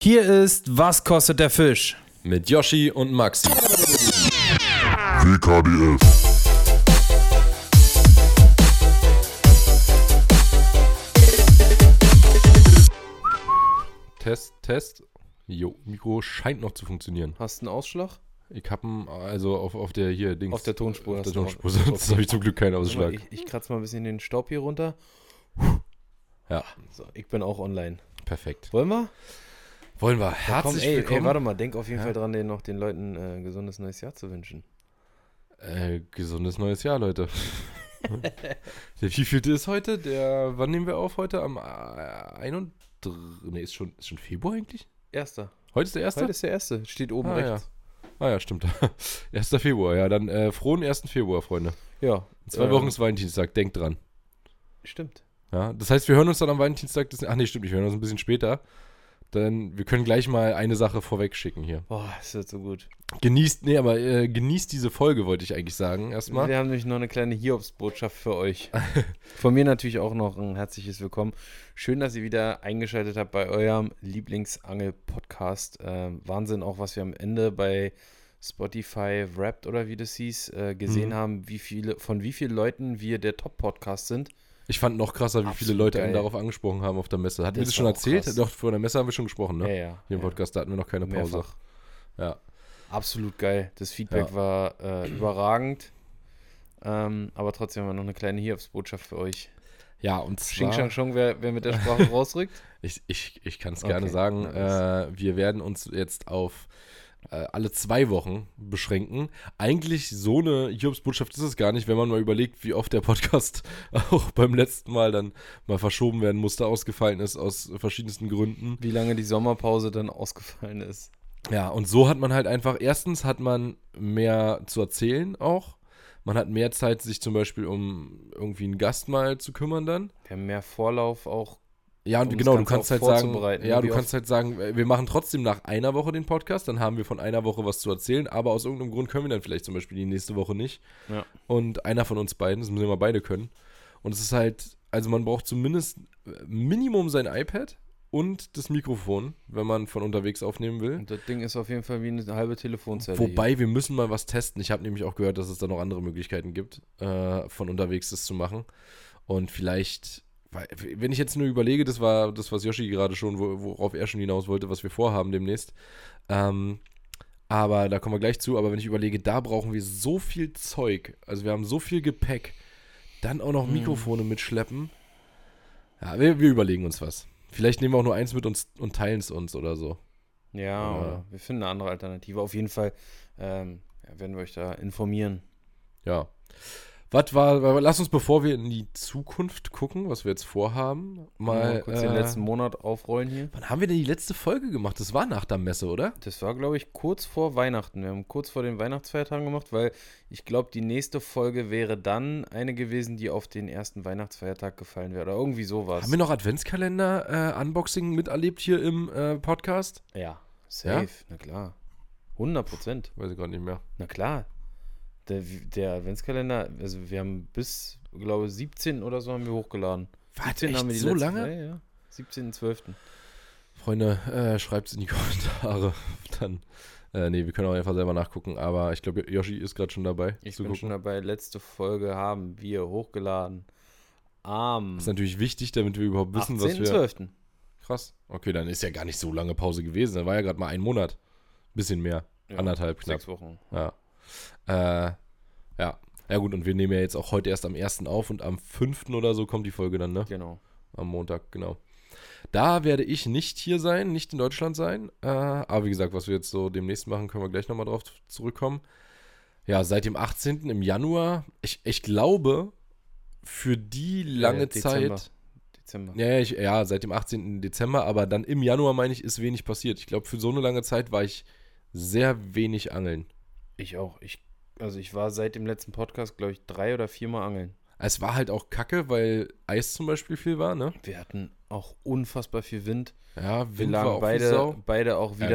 Hier ist Was kostet der Fisch? Mit Yoshi und Maxi. WKDF. Test. Jo, Mikro scheint noch zu funktionieren. Hast du einen Ausschlag? Ich hab ihn also auf der hier Dings. Auf der Tonspur. Auf der Tonspur. Sonst habe ich zum Glück keinen Ausschlag. Ich kratze mal ein bisschen den Staub hier runter. Ja. So, ich bin auch online. Perfekt. Wollen wir? Wollen wir. Herzlich willkommen. Ey, warte mal, denk auf jeden Fall dran, den Leuten gesundes neues Jahr zu wünschen. Gesundes neues Jahr, Leute. Der wievielte ist heute? Wann nehmen wir auf heute? Am 31. Ne, ist schon Februar eigentlich? Erster. Heute ist der erste? Heute ist der erste. Steht oben rechts. Ja, stimmt. 1. Februar, ja, dann frohen 1. Februar, Freunde. Ja. In 2 Wochen ist Valentinstag, denkt dran. Stimmt. Ja, das heißt, wir hören uns dann am Valentinstag, stimmt nicht, wir hören uns ein bisschen später. Denn wir können gleich mal eine Sache vorweg schicken hier. Boah, das wird so gut. Genießt diese Folge, wollte ich eigentlich sagen, erstmal. Wir haben nämlich noch eine kleine Hiobsbotschaft für euch. Von mir natürlich auch noch ein herzliches Willkommen. Schön, dass ihr wieder eingeschaltet habt bei eurem Lieblingsangel-Podcast. Wahnsinn auch, was wir am Ende bei Spotify Wrapped oder wie das hieß, gesehen haben, von wie vielen Leuten wir der Top-Podcast sind. Ich fand noch krasser, wie viele Leute einen darauf angesprochen haben auf der Messe. Hatten wir das schon erzählt? Krass. Doch, vor der Messe haben wir schon gesprochen, ne? Ja. Hier im Podcast, da hatten wir noch keine Pause. Mehrfach. Ja. Absolut geil. Das Feedback war überragend. Aber trotzdem haben wir noch eine kleine Hiobsbotschaft für euch. Ja, und zwar... Xing Shang Shong, wer mit der Sprache rausrückt? Ich kann es gerne sagen. Nice. Wir werden uns jetzt auf alle 2 Wochen beschränken. Eigentlich so eine Hiobsbotschaft ist es gar nicht, wenn man mal überlegt, wie oft der Podcast auch beim letzten Mal dann mal verschoben werden musste, ausgefallen ist aus verschiedensten Gründen. Wie lange die Sommerpause dann ausgefallen ist. Ja, und so hat man halt einfach, erstens hat man mehr zu erzählen auch. Man hat mehr Zeit, sich zum Beispiel um irgendwie einen Gast mal zu kümmern dann. Wir haben mehr Vorlauf auch. Ja, und Um genau, das du Ganze kannst auch halt sagen, vorzubereiten. wir machen trotzdem nach einer Woche den Podcast, dann haben wir von einer Woche was zu erzählen, aber aus irgendeinem Grund können wir dann vielleicht zum Beispiel die nächste Woche nicht. Ja. Und einer von uns beiden, das müssen wir mal beide können. Und es ist halt, also man braucht zumindest Minimum sein iPad und das Mikrofon, wenn man von unterwegs aufnehmen will. Und das Ding ist auf jeden Fall wie eine halbe Telefonzelle. Wobei, wir müssen mal was testen. Ich habe nämlich auch gehört, dass es da noch andere Möglichkeiten gibt, von unterwegs das zu machen. Und vielleicht... Wenn ich jetzt nur überlege, das war das, was Yoshi gerade schon, worauf er schon hinaus wollte, was wir vorhaben demnächst. Aber da kommen wir gleich zu. Aber wenn ich überlege, da brauchen wir so viel Zeug. Also wir haben so viel Gepäck. Dann auch noch Mikrofone mitschleppen. Ja, wir überlegen uns was. Vielleicht nehmen wir auch nur eins mit uns und teilen es uns oder so. Ja, oder wir finden eine andere Alternative. Auf jeden Fall werden wir euch da informieren. Ja. Lass uns, bevor wir in die Zukunft gucken, was wir jetzt vorhaben, mal kurz den letzten Monat aufrollen hier. Wann haben wir denn die letzte Folge gemacht? Das war nach der Messe, oder? Das war, glaube ich, kurz vor Weihnachten. Wir haben kurz vor den Weihnachtsfeiertagen gemacht, weil ich glaube, die nächste Folge wäre dann eine gewesen, die auf den ersten Weihnachtsfeiertag gefallen wäre. Oder irgendwie sowas. Haben wir noch Adventskalender-Unboxing miterlebt hier im Podcast? Ja, safe. Ja? Na klar. 100%. Weiß ich gerade nicht mehr. Na klar. Der Adventskalender, also wir haben bis, glaube ich, 17 oder so haben wir hochgeladen. Was, 17 echt haben wir die so letzte, lange? Ja. 17.12. Freunde, schreibt es in die Kommentare. Dann, wir können auch einfach selber nachgucken. Aber ich glaube, Yoshi ist gerade schon dabei. Ich bin schon dabei. Letzte Folge haben wir hochgeladen am Das ist natürlich wichtig, damit wir überhaupt wissen, was wir... 18.12. Krass. Okay, dann ist ja gar nicht so lange Pause gewesen. Dann war ja gerade mal 1 Monat. Bisschen mehr. Ja, 1,5 knapp. 6 Wochen. Ja. Ja gut, und wir nehmen ja jetzt auch heute erst am 1. auf und am 5. oder so kommt die Folge dann, ne? Genau. Am Montag, genau. Da werde ich nicht hier sein, nicht in Deutschland sein. Aber wie gesagt, was wir jetzt so demnächst machen, können wir gleich nochmal drauf zurückkommen. Ja, seit dem 18. im Januar, ich glaube, für die lange Zeit... Dezember. Ja, seit dem 18. Dezember, aber dann im Januar, meine ich, ist wenig passiert. Ich glaube, für so eine lange Zeit war ich sehr wenig angeln. Ich auch. Ich war seit dem letzten Podcast, glaube ich, 3 oder 4 Mal angeln. Es war halt auch kacke, weil Eis zum Beispiel viel war, ne? Wir hatten auch unfassbar viel Wind. Ja, Wir Wind war lagen auch wie Sau. beide auch wieder Ja, genau.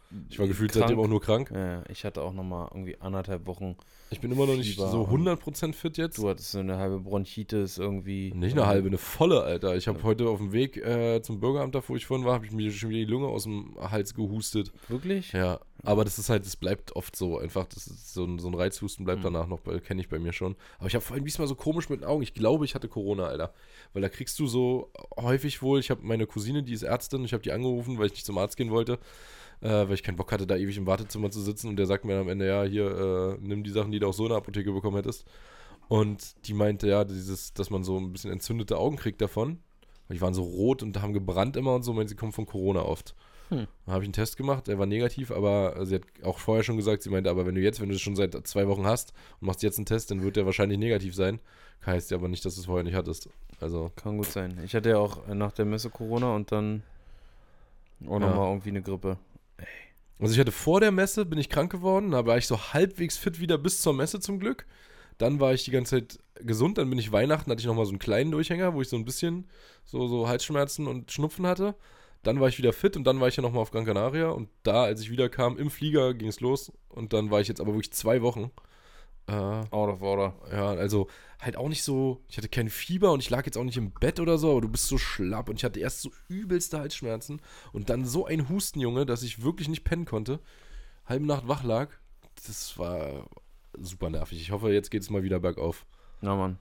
Ich war gefühlt seitdem auch nur krank. Ja, ich hatte auch nochmal irgendwie 1,5 Wochen. Ich bin immer noch nicht Fieber so und 100% fit jetzt. Du hattest so eine halbe Bronchitis irgendwie. Nicht eine halbe, eine volle, Alter. Ich habe heute auf dem Weg zum Bürgeramt, da wo ich vorhin war, habe ich mir schon wieder die Lunge aus dem Hals gehustet. Wirklich? Ja, aber das ist halt, das bleibt oft so einfach, das ist so ein Reizhusten bleibt danach noch, kenne ich bei mir schon. Aber ich habe vorhin diesmal so komisch mit den Augen, ich glaube, ich hatte Corona, Alter. Weil da kriegst du so häufig wohl, ich habe meine Cousine, die ist Ärztin, ich habe die angerufen, weil ich nicht zum Arzt gehen wollte, weil ich keinen Bock hatte, da ewig im Wartezimmer zu sitzen und der sagt mir dann am Ende, ja, hier, nimm die Sachen, die du auch so in der Apotheke bekommen hättest. Und die meinte, ja, dass man so ein bisschen entzündete Augen kriegt davon. Weil die waren so rot und haben gebrannt immer und so, meinte, sie kommen von Corona oft. Da habe ich einen Test gemacht, der war negativ, aber sie hat auch vorher schon gesagt, sie meinte, aber wenn du es schon seit 2 Wochen hast und machst jetzt einen Test, dann wird der wahrscheinlich negativ sein. Heißt ja aber nicht, dass du es vorher nicht hattest. Also. Kann gut sein. Ich hatte ja auch nach der Messe Corona und dann auch nochmal irgendwie eine Grippe. Also ich hatte vor der Messe, bin ich krank geworden, da war ich so halbwegs fit wieder bis zur Messe zum Glück. Dann war ich die ganze Zeit gesund, dann bin ich Weihnachten, hatte ich nochmal so einen kleinen Durchhänger, wo ich so ein bisschen so Halsschmerzen und Schnupfen hatte. Dann war ich wieder fit und dann war ich ja nochmal auf Gran Canaria und da, als ich wieder kam, im Flieger ging es los und dann war ich jetzt aber wirklich 2 Wochen. Out of order. Ja, also halt auch nicht so, ich hatte kein Fieber und ich lag jetzt auch nicht im Bett oder so, aber du bist so schlapp und ich hatte erst so übelste Halsschmerzen und dann so ein Husten, Junge, dass ich wirklich nicht pennen konnte. Halbe Nacht wach lag. Das war super nervig. Ich hoffe, jetzt geht es mal wieder bergauf. Na Mann.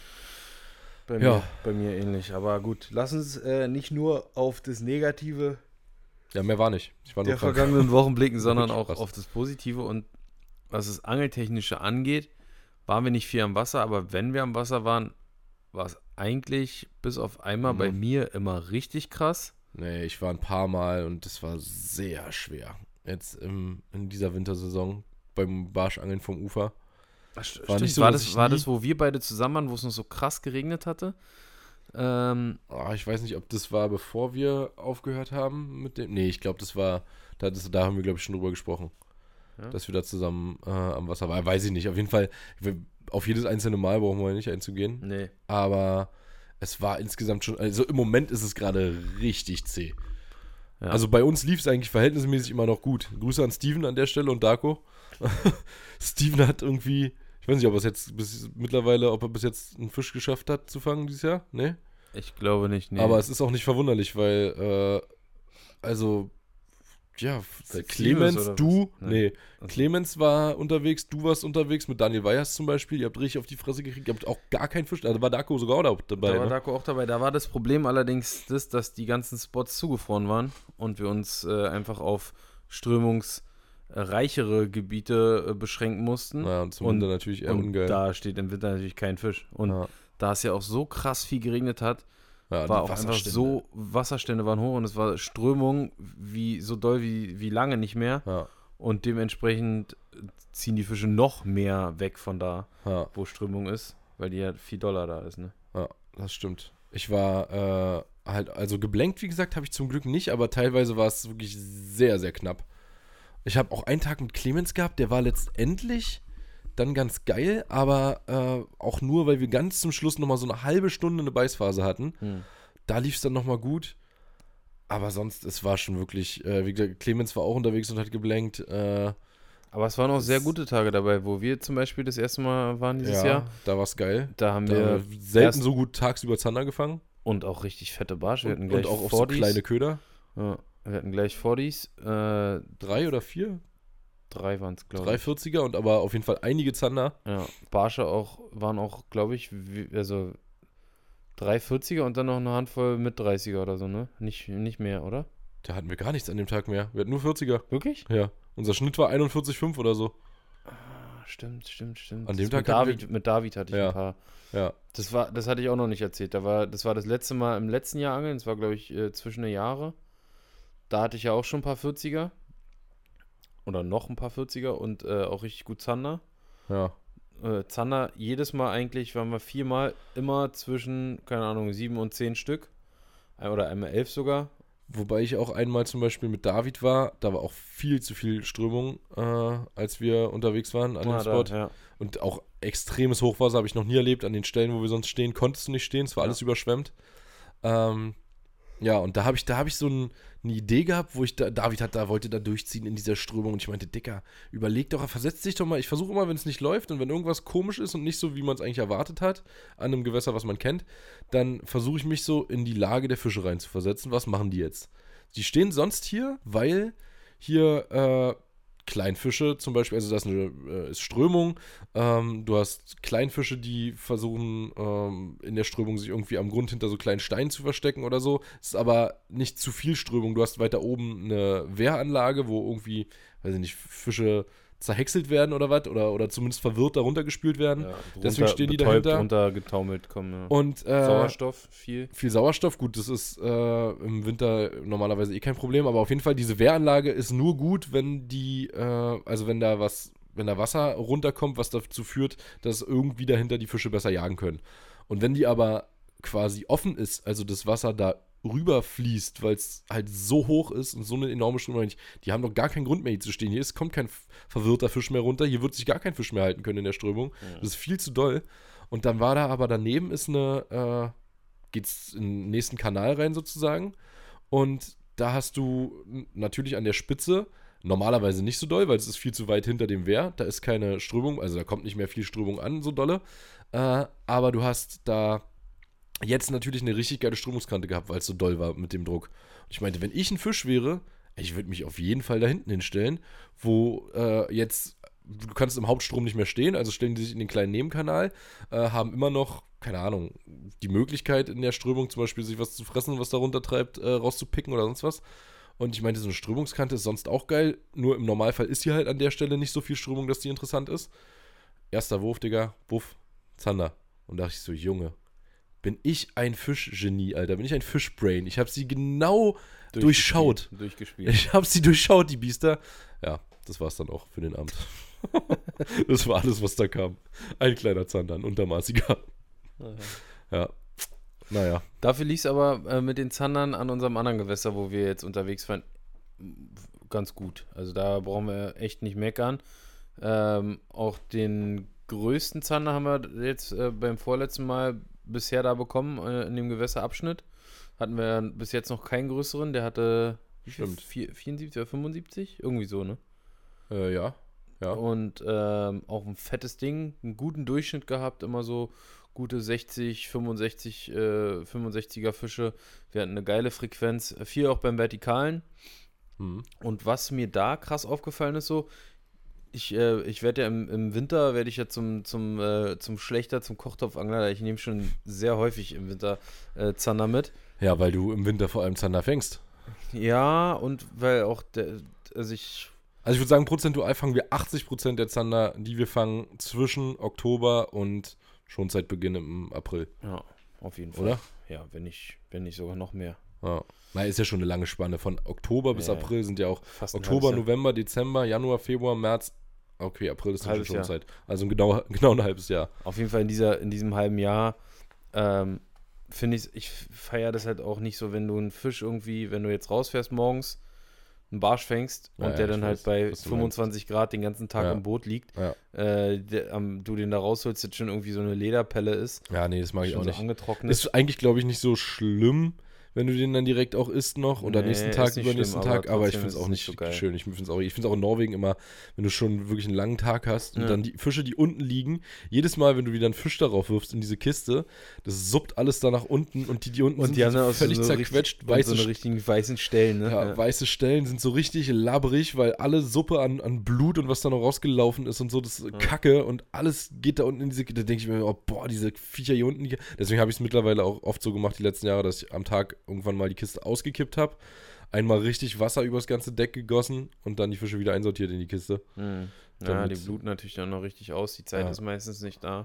Bei mir ähnlich. Aber gut, lass uns nicht nur auf das Negative Ja, mehr war nicht. Ich war nur der krank. vergangenen Wochen blicken, sondern auch Krass. auf das Positive. Und was das Angeltechnische angeht, waren wir nicht viel am Wasser, aber wenn wir am Wasser waren, war es eigentlich bis auf einmal bei mir immer richtig krass. Nee, ich war ein paar Mal und das war sehr schwer. Jetzt in dieser Wintersaison beim Barschangeln vom Ufer. Stimmt, nicht so, war dass ich das, wo wir beide zusammen waren, wo es noch so krass geregnet hatte? Ich weiß nicht, ob das war, bevor wir aufgehört haben mit dem. Nee, ich glaube, das war. Da haben wir, glaube ich, schon drüber gesprochen. Ja? Dass wir da zusammen am Wasser waren. Weiß ich nicht. Auf jeden Fall, auf jedes einzelne Mal brauchen wir nicht einzugehen. Nee. Aber es war insgesamt schon. Also im Moment ist es gerade richtig zäh. Ja. Also bei uns lief es eigentlich verhältnismäßig immer noch gut. Grüße an Steven an der Stelle und Darko. Steven hat irgendwie, ich weiß nicht, ob er bis jetzt einen Fisch geschafft hat zu fangen dieses Jahr. Nee? Ich glaube nicht, nee. Aber es ist auch nicht verwunderlich, weil, Clemens, du, Nee. Clemens war unterwegs, du warst unterwegs mit Daniel Weyers zum Beispiel, ihr habt richtig auf die Fresse gekriegt, ihr habt auch gar keinen Fisch, also war Darko sogar auch dabei. Da war Darko auch dabei. Da war das Problem allerdings dass die ganzen Spots zugefroren waren und wir uns einfach auf strömungsreichere Gebiete beschränken mussten. Ja, und zum Winter natürlich eher und ungeil. da steht im Winter natürlich kein Fisch. Und da es ja auch so krass viel geregnet hat, war auch einfach so, Wasserstände waren hoch und es war Strömung so doll wie lange nicht mehr. Ja. Und dementsprechend ziehen die Fische noch mehr weg von da, wo Strömung ist, weil die ja viel doller da ist, ne? Ja, das stimmt. Ich war also geblenkt, wie gesagt, habe ich zum Glück nicht, aber teilweise war es wirklich sehr, sehr knapp. Ich habe auch einen Tag mit Clemens gehabt, der war letztendlich dann ganz geil, aber auch nur, weil wir ganz zum Schluss nochmal so eine halbe Stunde eine Beißphase hatten. Da lief es dann nochmal gut. Aber sonst, es war schon wirklich, wie gesagt, Clemens war auch unterwegs und hat geblenkt. Aber es waren auch sehr gute Tage dabei, wo wir zum Beispiel das erste Mal waren dieses Jahr. Da war es geil. Da haben wir selten so gut tagsüber Zander gefangen. Und auch richtig fette Barsch. Wir hatten Und gleich auch auf so kleine Köder. Ja, wir hatten gleich 40s. 3 oder 4? 3 waren es, glaube ich. 3 ich. 40er und aber auf jeden Fall einige Zander. Ja, Barsche waren auch, glaube ich, 3 40er und dann noch eine Handvoll mit 30er oder so, ne? Nicht mehr, oder? Da hatten wir gar nichts an dem Tag mehr. Wir hatten nur 40er. Wirklich? Ja. Unser Schnitt war 41,5 oder so. Stimmt. An dem Tag mit David hatte ich ein paar. Ja. Das hatte ich auch noch nicht erzählt. Das war das letzte Mal im letzten Jahr angeln. Das war, glaube ich, zwischen den Jahren. Da hatte ich ja auch schon ein paar 40er. Oder noch ein paar 40er und auch richtig gut Zander. Ja. Zander, jedes Mal eigentlich, waren wir 4-mal immer zwischen, keine Ahnung, 7 und 10 Stück. Oder einmal 11 sogar. Wobei ich auch einmal zum Beispiel mit David war, da war auch viel zu viel Strömung, als wir unterwegs waren an dem Spot. Ja. Und auch extremes Hochwasser habe ich noch nie erlebt. An den Stellen, wo wir sonst stehen, konntest du nicht stehen. Es war alles überschwemmt. Ja, und da hab ich so eine Idee gehabt, wo David wollte da durchziehen in dieser Strömung und ich meinte, Dicker, überleg doch, versetz dich doch mal, ich versuche immer, wenn es nicht läuft und wenn irgendwas komisch ist und nicht so, wie man es eigentlich erwartet hat, an einem Gewässer, was man kennt, dann versuche ich mich so in die Lage der Fische rein zu versetzen. Was machen die jetzt? Die stehen sonst hier, weil hier Kleinfische zum Beispiel, also das ist Strömung, du hast Kleinfische, die versuchen in der Strömung sich irgendwie am Grund hinter so kleinen Steinen zu verstecken oder so, es ist aber nicht zu viel Strömung, du hast weiter oben eine Wehranlage, wo irgendwie, weiß ich nicht, Fische zerhäckselt werden oder was, oder zumindest verwirrt darunter gespült werden, deswegen stehen die dahinter. Runtergetaumelt kommen, ja. Und Sauerstoff, viel Sauerstoff, gut, das ist im Winter normalerweise kein Problem, aber auf jeden Fall, diese Wehranlage ist nur gut, wenn wenn da Wasser runterkommt, was dazu führt, dass irgendwie dahinter die Fische besser jagen können. Und wenn die aber quasi offen ist, also das Wasser da rüberfließt, weil es halt so hoch ist und so eine enorme Strömung, die haben doch gar keinen Grund mehr hier zu stehen. Hier kommt kein verwirrter Fisch mehr runter, hier wird sich gar kein Fisch mehr halten können in der Strömung. Ja. Das ist viel zu doll. Und dann war da aber daneben geht's in den nächsten Kanal rein sozusagen. Und da hast du natürlich an der Spitze, normalerweise nicht so doll, weil es ist viel zu weit hinter dem Wehr. Da ist keine Strömung, also da kommt nicht mehr viel Strömung an, so dolle. Aber du hast da jetzt natürlich eine richtig geile Strömungskante gehabt, weil es so doll war mit dem Druck. Und ich meinte, wenn ich ein Fisch wäre, ich würde mich auf jeden Fall da hinten hinstellen, wo du kannst im Hauptstrom nicht mehr stehen, also stellen die sich in den kleinen Nebenkanal, haben immer noch, keine Ahnung, die Möglichkeit in der Strömung zum Beispiel sich was zu fressen, was da runtertreibt, rauszupicken oder sonst was. Und ich meinte, so eine Strömungskante ist sonst auch geil, nur im Normalfall ist hier halt an der Stelle nicht so viel Strömung, dass die interessant ist. Erster Wurf, Digga, Buff, Zander. Und da dachte ich so, Junge, bin ich ein Fischgenie, Alter, bin ich ein Fischbrain. Ich habe sie genau durchschaut. Durchgespielt. Ich habe sie durchschaut, die Biester. Ja, das war's dann auch für den Abend. Das war alles, was da kam. Ein kleiner Zander, ein untermaßiger. Ja, naja. Dafür lief es aber mit den Zandern an unserem anderen Gewässer, wo wir jetzt unterwegs waren, ganz gut. Also da brauchen wir echt nicht meckern. Auch den größten Zander haben wir jetzt beim vorletzten Mal bisher da bekommen, in dem Gewässerabschnitt. Hatten wir bis jetzt noch keinen größeren. Der hatte 74 oder 75? Irgendwie so, ne? Ja. Und auch ein fettes Ding, einen guten Durchschnitt gehabt, immer so gute 60, 65, 65er Fische. Wir hatten eine geile Frequenz, viel auch beim Vertikalen. Und was mir da krass aufgefallen ist, so, ich werde ja im Winter, werde ich ja zum Schlechter, zum Kochtopfangler. Ich nehme schon sehr häufig im Winter Zander mit. Ja, weil du im Winter vor allem Zander fängst. Ja, und weil auch Also ich würde sagen, prozentual fangen wir 80% der Zander, die wir fangen, zwischen Oktober und schon seit Beginn im April. Ja, auf jeden Fall. Oder? Ja, wenn nicht sogar noch mehr. Ja. Na, ist ja schon eine lange Spanne. Von Oktober bis April sind ja auch fast Oktober, November, Dezember, Januar, Februar, März. Okay, April ist dann schon Zeit. Also genau ein halbes Jahr. Auf jeden Fall in diesem halben Jahr finde ich feiere das halt auch nicht so, wenn du einen Fisch irgendwie, wenn du jetzt rausfährst morgens, einen Barsch fängst und der dann halt bei 25 Grad den ganzen Tag im Boot liegt, du den da rausholst, jetzt schon irgendwie so eine Lederpelle ist. Ja, nee, das mag ich auch nicht. Angetrocknet. Ist eigentlich, glaube ich, nicht so schlimm, wenn du den dann direkt auch isst noch oder nächsten Tag, übernächsten Tag, aber ich finde es auch nicht so schön. Ich finde es auch in Norwegen immer, wenn du schon wirklich einen langen Tag hast und dann die Fische, die unten liegen, jedes Mal, wenn du wieder einen Fisch darauf wirfst in diese Kiste, das suppt alles da nach unten und die unten und sind so völlig zerquetscht. So eine richtigen weißen Stellen, ne? Ja, weiße Stellen sind so richtig labbrig, weil alle Suppe an Blut und was da noch rausgelaufen ist und so, das ist Kacke und alles geht da unten in diese Kiste. Da denke ich mir, oh, boah, diese Viecher hier unten. Deswegen habe ich es mittlerweile auch oft so gemacht, die letzten Jahre, dass ich am Tag irgendwann mal die Kiste ausgekippt habe, einmal richtig Wasser übers ganze Deck gegossen und dann die Fische wieder einsortiert in die Kiste. Ja, die bluten natürlich dann noch richtig aus. Die Zeit ist meistens nicht da.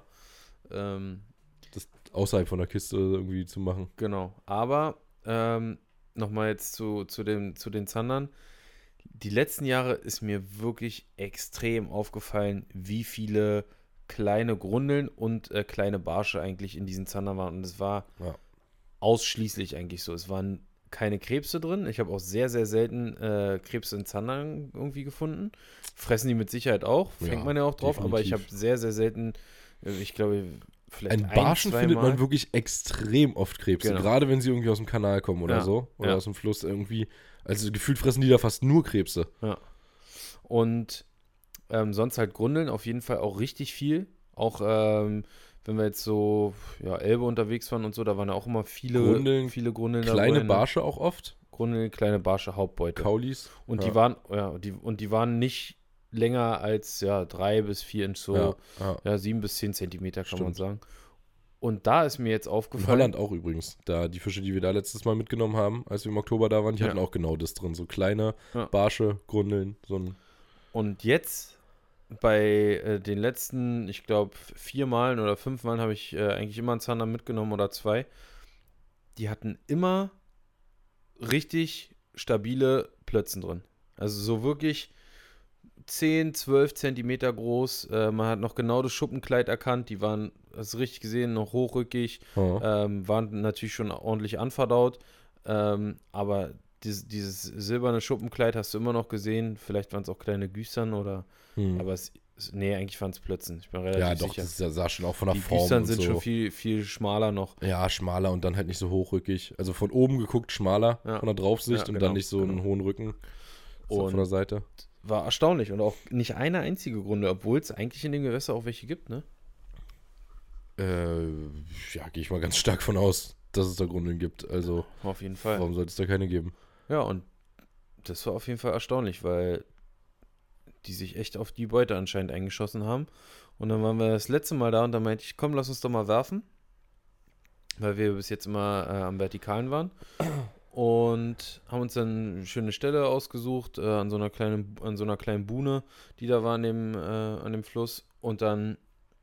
Das außerhalb von der Kiste irgendwie zu machen. Genau. Aber nochmal jetzt zu den Zandern. Die letzten Jahre ist mir wirklich extrem aufgefallen, wie viele kleine Grundeln und kleine Barsche eigentlich in diesen Zandern waren. Und es war ausschließlich eigentlich so. Es waren keine Krebse drin. Ich habe auch sehr, sehr selten Krebse in Zandern irgendwie gefunden. Fressen die mit Sicherheit auch. Fängt man ja auch drauf. Definitiv. Aber ich habe sehr, sehr selten, ich glaube, vielleicht Ein Barschen findet man zweimal. wirklich extrem oft Krebse, Genau. gerade wenn sie irgendwie aus dem Kanal kommen oder Ja, so, oder ja. aus dem Fluss irgendwie. Also gefühlt fressen die da fast nur Krebse. Ja. Und sonst halt Grundeln auf jeden Fall auch richtig viel. Auch wenn wir jetzt so Elbe unterwegs waren und so, da waren ja auch immer viele Grundeln, Grundeln Kleine dabei. Ne? Barsche auch oft. Grundeln, kleine Barsche, Hauptbeute. Kaulis. Und ja. die waren nicht länger als 3 bis 4 Inch, so ja. 7 bis 10 Zentimeter kann man Stimmt. sagen. Und da ist mir jetzt In aufgefallen. Holland auch übrigens. Da die Fische, die wir da letztes Mal mitgenommen haben, als wir im Oktober da waren, die Ja. hatten auch genau das drin. So kleine Ja. Barsche, Grundeln, so ein. Und jetzt bei den letzten, ich glaube, 4 Malen oder 5 Malen habe ich eigentlich immer einen Zander mitgenommen oder 2. Die hatten immer richtig stabile Plötzen drin. Also so wirklich 10, 12 Zentimeter groß. Man hat noch genau das Schuppenkleid erkannt. Die waren, hast du richtig gesehen, noch hochrückig. Oh. Waren natürlich schon ordentlich anverdaut. Aber dieses silberne Schuppenkleid hast du immer noch gesehen. Vielleicht waren es auch kleine Güstern oder. Aber nee, eigentlich waren es Plötzen. Ich bin relativ Ja, doch, sicher. das sah schon auch von der Die Form Güstern und sind so. schon viel, viel schmaler noch. Ja, schmaler und dann halt nicht so hochrückig. Also von oben geguckt schmaler Ja. von der Draufsicht Ja, und genau, dann nicht so einen genau. hohen Rücken so Und von der Seite. war erstaunlich und auch nicht eine einzige Grunde, obwohl es eigentlich in den Gewässern auch welche gibt, ne? Ja, gehe ich mal ganz stark von aus, dass es da Grundeln gibt. Also, Auf jeden Fall. warum sollte es da keine geben? Ja, und das war auf jeden Fall erstaunlich, weil die sich echt auf die Beute anscheinend eingeschossen haben. Und dann waren wir das letzte Mal da und dann meinte ich, komm, lass uns doch mal werfen. Weil wir bis jetzt immer am Vertikalen waren. Und haben uns dann eine schöne Stelle ausgesucht, an so einer kleinen Buhne, die da war an dem Fluss. Und dann,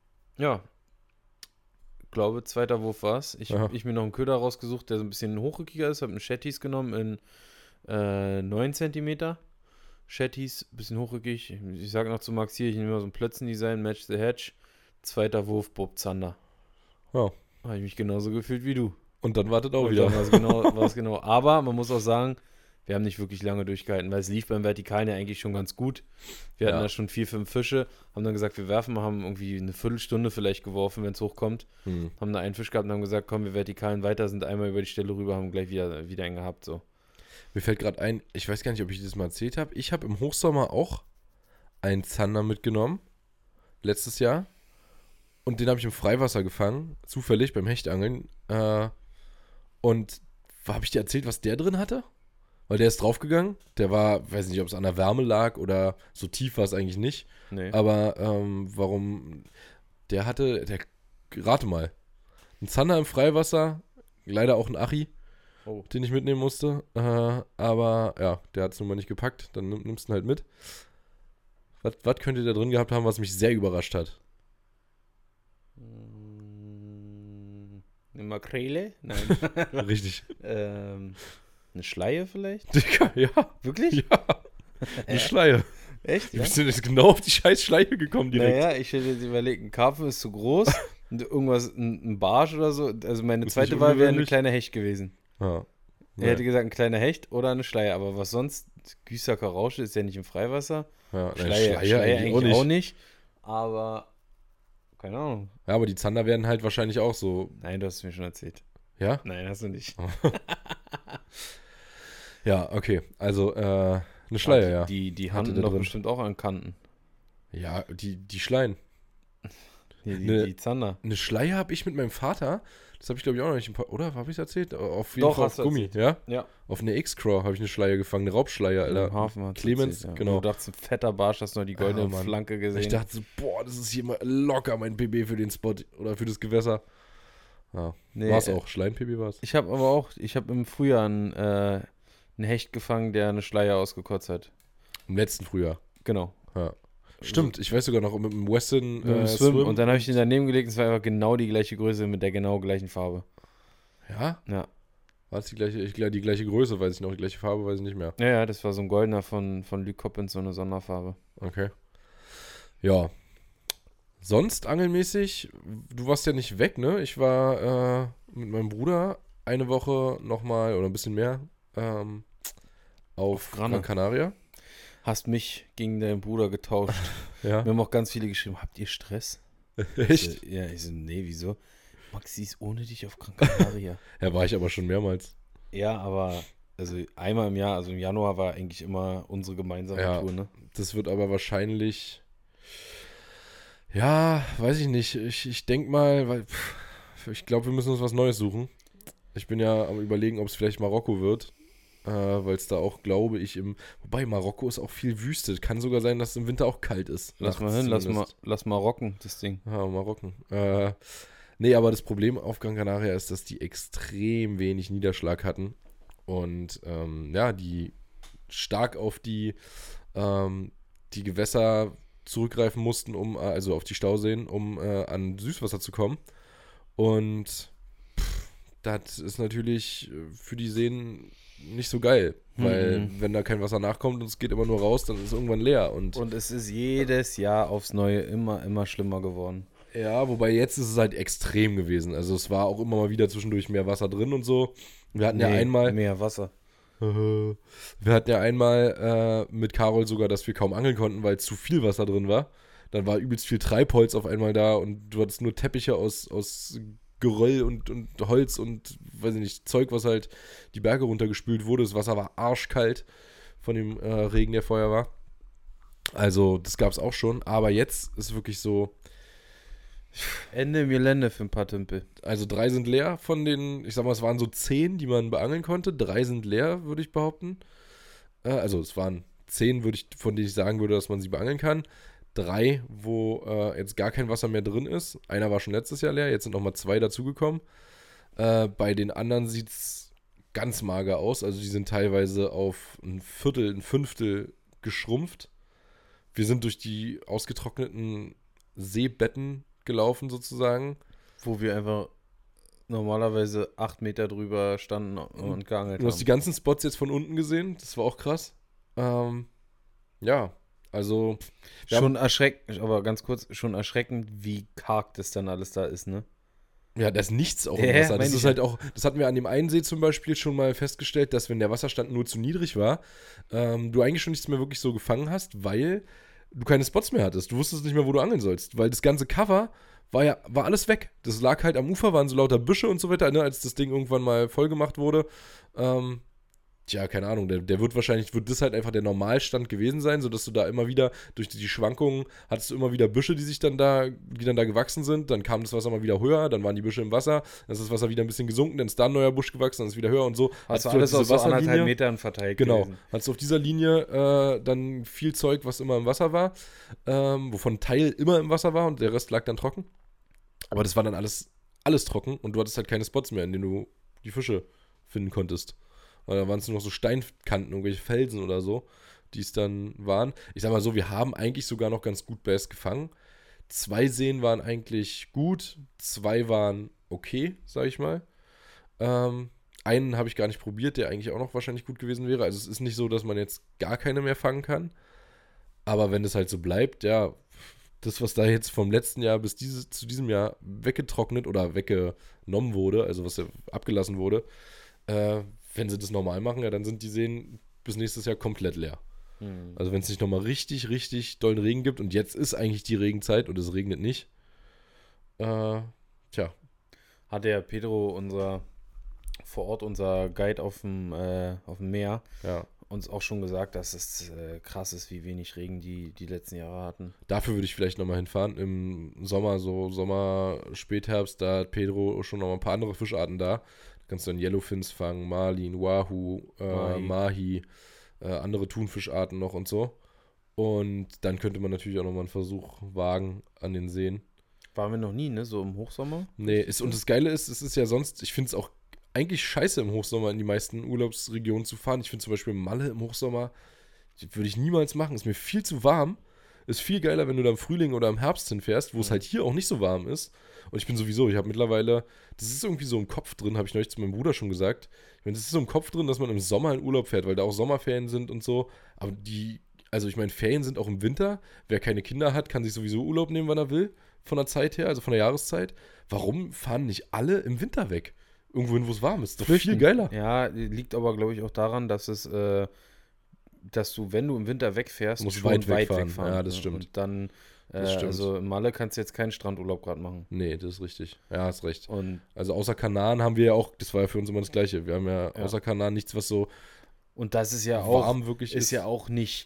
glaube, zweiter Wurf war es. Aha. Ich mir noch einen Köder rausgesucht, der so ein bisschen hochrückiger ist. Habe einen Shetties genommen in 9 Cm. Shetties, bisschen hochrückig. Ich sage noch zu Max hier, ich nehme mal so ein Plötzen-Design, Match the Hedge. Zweiter Wurf, Bob Zander. Ja. Habe ich mich genauso gefühlt wie du. Und dann wartet auch Und wieder. dann war es genau. Aber man muss auch sagen, wir haben nicht wirklich lange durchgehalten, weil es lief beim Vertikalen ja eigentlich schon ganz gut. Wir hatten Ja. da schon 4, 5 Fische, haben dann gesagt, wir werfen, haben irgendwie eine Viertelstunde vielleicht geworfen, wenn es hochkommt. Haben da einen Fisch gehabt und haben gesagt, komm, wir vertikalen weiter, sind einmal über die Stelle rüber, haben gleich wieder einen gehabt. So. Mir fällt gerade ein, ich weiß gar nicht, ob ich das mal erzählt habe. Ich habe im Hochsommer auch einen Zander mitgenommen. Letztes Jahr. Und den habe ich im Freiwasser gefangen. Zufällig beim Hechtangeln. Und habe ich dir erzählt, was der drin hatte? Weil der ist draufgegangen. Der war, weiß nicht, ob es an der Wärme lag oder so tief war es eigentlich nicht. Nee. Aber warum? Rate mal. Ein Zander im Freiwasser. Leider auch ein Achi. Oh. Den ich mitnehmen musste. Aber ja, der hat es nun mal nicht gepackt. Dann nimmst du ihn halt mit. Was könnte der drin gehabt haben, was mich sehr überrascht hat? Eine Makrele? Nein. Richtig. Eine Schleie vielleicht? Digga, ja. Wirklich? Ja. Eine Schleie. Echt? Wie bist du jetzt genau auf die scheiß Schleie gekommen direkt? Naja, ich hätte jetzt überlegt, ein Karpfen ist zu groß und irgendwas, ein Barsch oder so. Also meine Ist zweite nicht Wahl wäre eine ungewöhnlich. kleine Hecht gewesen. Ja. Er hätte gesagt, ein kleiner Hecht oder eine Schleie. Aber was sonst? Güster Karausche ist ja nicht im Freiwasser. Ja, Schleie eigentlich auch nicht. Aber, keine Ahnung. Ja, aber die Zander werden halt wahrscheinlich auch so. Nein, du hast es mir schon erzählt. Ja? Nein, hast du nicht. Ja, okay. Also, eine Schleie, ja. Die Hatte handeln der doch drin. bestimmt auch an Kanten. Ja, die Schleien. Die Zander. Eine Schleie habe ich mit meinem Vater. Das habe ich, glaube ich, auch noch nicht. Oder habe ich es erzählt? Auf jeden Doch, Fall auf hast du Gummi, erzählt. ja? Ja. Auf eine X-Craw habe ich eine Schleie gefangen, eine Raubschleie, Alter. Im Hafen hat's Clemens, erzählt, ja. genau. Du dachtest, ein fetter Barsch, hast noch die goldene Mann. Flanke gesehen. Ich dachte so, boah, das ist hier mal locker mein PB für den Spot oder für das Gewässer. Ja, Nee, war es auch. Schleien-PB war es. Ich habe im Frühjahr einen Hecht gefangen, der eine Schleie ausgekotzt hat. Im letzten Frühjahr. Genau. Ja. Stimmt, ich weiß sogar noch mit dem Western Mit dem Swim. Und dann habe ich den daneben gelegt und es war einfach genau die gleiche Größe mit der genau gleichen Farbe. Ja? Ja. War es die gleiche Größe, weiß ich noch, die gleiche Farbe, weiß ich nicht mehr. Ja, das war so ein goldener von Luc Coppens, so eine Sonderfarbe. Okay. Ja. Sonst angelmäßig, du warst ja nicht weg, ne? Ich war mit meinem Bruder eine Woche nochmal oder ein bisschen mehr auf Gran Gran Canaria. Hast mich gegen deinen Bruder getauscht. Ja. Mir haben auch ganz viele geschrieben, habt ihr Stress? Echt? Ja, ich so, nee, wieso? Maxi ist ohne dich auf Gran Canaria. Ja, war ich aber schon mehrmals. Ja, aber also einmal im Jahr, also im Januar war eigentlich immer unsere gemeinsame Ja. Tour, ne? Das wird aber wahrscheinlich, ja, weiß ich nicht. Ich denke mal, weil ich glaube, wir müssen uns was Neues suchen. Ich bin ja am Überlegen, ob es vielleicht Marokko wird. Weil es da auch, glaube ich, wobei Marokko ist auch viel Wüste. Kann sogar sein, dass es im Winter auch kalt ist. Lass mal Nachts hin, zumindest. lass mal rocken, das Ding. Ja, Marokko. Nee, aber das Problem auf Gran Canaria ist, dass die extrem wenig Niederschlag hatten. Und ja, die stark auf die Gewässer zurückgreifen mussten, also auf die Stauseen, um an Süßwasser zu kommen. Und das ist natürlich für die Seen nicht so geil, weil wenn da kein Wasser nachkommt und es geht immer nur raus, dann ist es irgendwann leer. Und es ist jedes Jahr aufs Neue immer schlimmer geworden. ja, wobei jetzt ist es halt extrem gewesen. Also es war auch immer mal wieder zwischendurch mehr Wasser drin und so. Wir hatten ja einmal mehr Wasser. Mit Carol sogar, dass wir kaum angeln konnten, weil zu viel Wasser drin war. Dann war übelst viel Treibholz auf einmal da und du hattest nur Teppiche aus Geröll und Holz und, weiß ich nicht, Zeug, was halt die Berge runtergespült wurde. Das Wasser war arschkalt von dem Regen, der vorher war. Also, das gab es auch schon. Aber jetzt ist wirklich so, Ende Gelände für ein paar Tümpel. also 3 sind leer von den, ich sag mal, es waren so 10, die man beangeln konnte. 3 sind leer, würde ich behaupten. Also es waren 10, von denen ich sagen würde, dass man sie beangeln kann. 3, wo jetzt gar kein Wasser mehr drin ist. Einer war schon letztes Jahr leer, jetzt sind nochmal 2 dazugekommen. Bei den anderen sieht es ganz mager aus. Also die sind teilweise auf ein Viertel, ein Fünftel geschrumpft. Wir sind durch die ausgetrockneten Seebetten gelaufen sozusagen. Wo wir einfach normalerweise 8 Meter drüber standen und geangelt Du hast die haben. ganzen Spots jetzt von unten gesehen. Das war auch krass. Ja, also Schon erschreckend, aber ganz kurz, schon erschreckend, wie karg das dann alles da ist, ne? ja, da ist nichts auch im Ja, Wasser. Das meine ist ich halt auch, das hatten wir an dem einen See zum Beispiel schon mal festgestellt, dass wenn der Wasserstand nur zu niedrig war, du eigentlich schon nichts mehr wirklich so gefangen hast, weil du keine Spots mehr hattest. Du wusstest nicht mehr, wo du angeln sollst, weil das ganze Cover war alles weg. Das lag halt am Ufer, waren so lauter Büsche und so weiter, ne, als das Ding irgendwann mal voll gemacht wurde. Tja, keine Ahnung, der wird das halt einfach der Normalstand gewesen sein, sodass du da immer wieder, durch die Schwankungen, hattest du immer wieder Büsche, die dann da gewachsen sind, dann kam das Wasser mal wieder höher, dann waren die Büsche im Wasser, dann ist das Wasser wieder ein bisschen gesunken, dann ist da ein neuer Busch gewachsen, dann ist es wieder höher und so. Hast du alles auf so 1,5 Metern verteilt Genau, gewesen. hast du auf dieser Linie dann viel Zeug, was immer im Wasser war, wovon ein Teil immer im Wasser war und der Rest lag dann trocken. Aber das war dann alles trocken und du hattest halt keine Spots mehr, in denen du die Fische finden konntest. Weil da waren es nur noch so Steinkanten, irgendwelche Felsen oder so, die es dann waren. Ich sag mal so, wir haben eigentlich sogar noch ganz gut Bass gefangen. 2 Seen waren eigentlich gut, 2 waren okay, sag ich mal. Einen habe ich gar nicht probiert, der eigentlich auch noch wahrscheinlich gut gewesen wäre. Also es ist nicht so, dass man jetzt gar keine mehr fangen kann. Aber wenn es halt so bleibt, ja, das, was da jetzt vom letzten Jahr bis zu diesem Jahr weggetrocknet oder weggenommen wurde, also was ja abgelassen wurde, wenn sie das normal machen, ja, dann sind die Seen bis nächstes Jahr komplett leer. Also wenn es nicht nochmal richtig, richtig dollen Regen gibt und jetzt ist eigentlich die Regenzeit und es regnet nicht, tja. Hat der Pedro, vor Ort unser Guide auf dem Meer, Ja. uns auch schon gesagt, dass es krass ist, wie wenig Regen die letzten Jahre hatten. Dafür würde ich vielleicht nochmal hinfahren. Im Sommer, so Sommer, Spätherbst, da hat Pedro schon noch ein paar andere Fischarten da. Da kannst du dann Yellowfins fangen, Marlin, Wahoo, Mahi, andere Thunfischarten noch und so. Und dann könnte man natürlich auch nochmal einen Versuch wagen an den Seen. Waren wir noch nie, ne? So im Hochsommer? Nee, und das Geile ist, es ist ja sonst, ich finde es auch eigentlich scheiße im Hochsommer in die meisten Urlaubsregionen zu fahren. Ich finde zum Beispiel Malle im Hochsommer, würde ich niemals machen. Ist mir viel zu warm. Ist viel geiler, wenn du da im Frühling oder im Herbst hinfährst, wo es halt hier auch nicht so warm ist. Und ich habe mittlerweile, das ist irgendwie so im Kopf drin, habe ich neulich zu meinem Bruder schon gesagt. Ich meine, das ist so im Kopf drin, dass man im Sommer in Urlaub fährt, weil da auch Sommerferien sind und so. Aber also ich meine, Ferien sind auch im Winter. Wer keine Kinder hat, kann sich sowieso Urlaub nehmen, wann er will, von der Zeit her, also von der Jahreszeit. Warum fahren nicht alle im Winter weg? Irgendwohin, wo es warm ist. Doch viel geiler. Ja, liegt aber, glaube ich, auch daran, dass dass du, wenn du im Winter wegfährst, musst schon weit weit wegfahren. wegfahren. Ja, das stimmt. Und dann Das stimmt. Also in Malle kannst du jetzt keinen Strandurlaub gerade machen. Nee, das ist richtig. Ja, hast recht. Und Also außer Kanaren haben wir ja auch, das war ja für uns immer das Gleiche. Wir haben ja außer Kanaren nichts, was so das ist ja auch, warm wirklich ist. ist ja auch nicht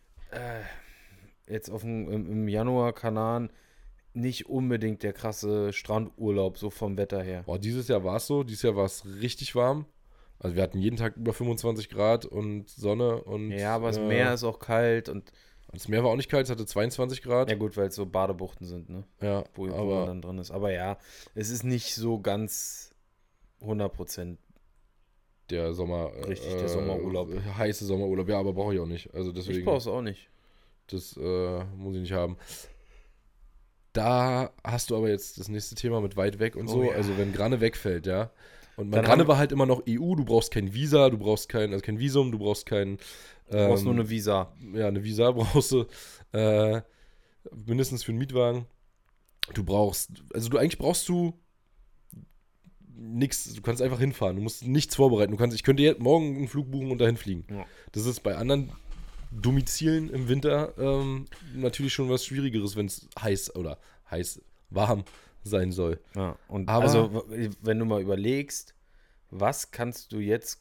jetzt im Januar Kanaren nicht unbedingt der krasse Strandurlaub, so vom Wetter her. Boah, dieses Jahr war es so. Dieses Jahr war es richtig warm. Also wir hatten jeden Tag über 25 Grad und Sonne und Ja, aber das Meer ist auch kalt und das Meer war auch nicht kalt, es hatte 22 Grad. ja gut, weil es so Badebuchten sind, ne? Ja, Wo man aber dann drin ist. Aber ja, es ist nicht so ganz 100%. der Sommer... Richtig, der Sommerurlaub. Heiße Sommerurlaub, ja, aber brauche ich auch nicht. Also deswegen... Ich brauche es auch nicht. Das muss ich nicht haben. Da hast du aber jetzt das nächste Thema mit weit weg und so. Ja. Also wenn Granne wegfällt, ja. Und Dann Granne war halt immer noch EU, du brauchst kein Visa, du brauchst kein Visum, du brauchst kein... Du brauchst nur eine Visa. Ja, eine Visa brauchst du. Mindestens für einen Mietwagen. Eigentlich brauchst du nichts, du kannst einfach hinfahren, du musst nichts vorbereiten. Ich könnte jetzt morgen einen Flug buchen und dahin fliegen. Ja. Das ist bei anderen Domizilen im Winter natürlich schon was Schwierigeres, wenn es warm sein soll. Ja, und Aber- also, wenn du mal überlegst, wo kannst du jetzt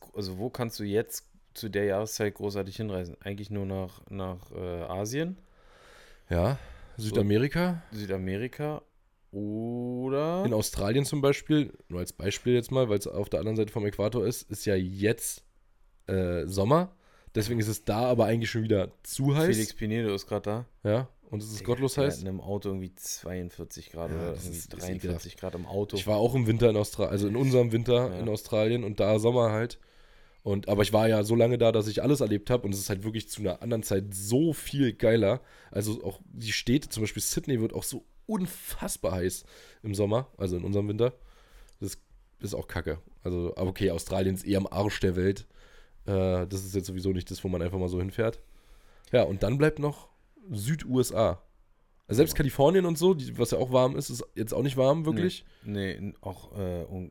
zu der Jahreszeit großartig hinreisen? Eigentlich nur nach Asien, Ja, Südamerika. Südamerika oder In Australien zum Beispiel, nur als Beispiel jetzt mal, weil es auf der anderen Seite vom Äquator ist ja jetzt Sommer. Deswegen ist es da aber eigentlich schon wieder zu heiß. Felix Pinedo ist gerade da. Ja, und es ist gottlos Der heiß. hat in einem Auto irgendwie 42 Grad Ja, oder das irgendwie ist 43 Grad im Auto. Ich war auch im Winter in Australien, also in unserem Winter Ja. in Australien und da Sommer halt. Aber ich war ja so lange da, dass ich alles erlebt habe und es ist halt wirklich zu einer anderen Zeit so viel geiler. Also auch die Städte, zum Beispiel Sydney, wird auch so unfassbar heiß im Sommer, also in unserem Winter. Das ist auch kacke. Also, aber okay, Australien ist eh am Arsch der Welt. Das ist jetzt sowieso nicht das, wo man einfach mal so hinfährt. Ja, und dann bleibt noch Süd-USA. Also selbst Kalifornien und so, was ja auch warm ist jetzt auch nicht warm, wirklich. Nee, auch und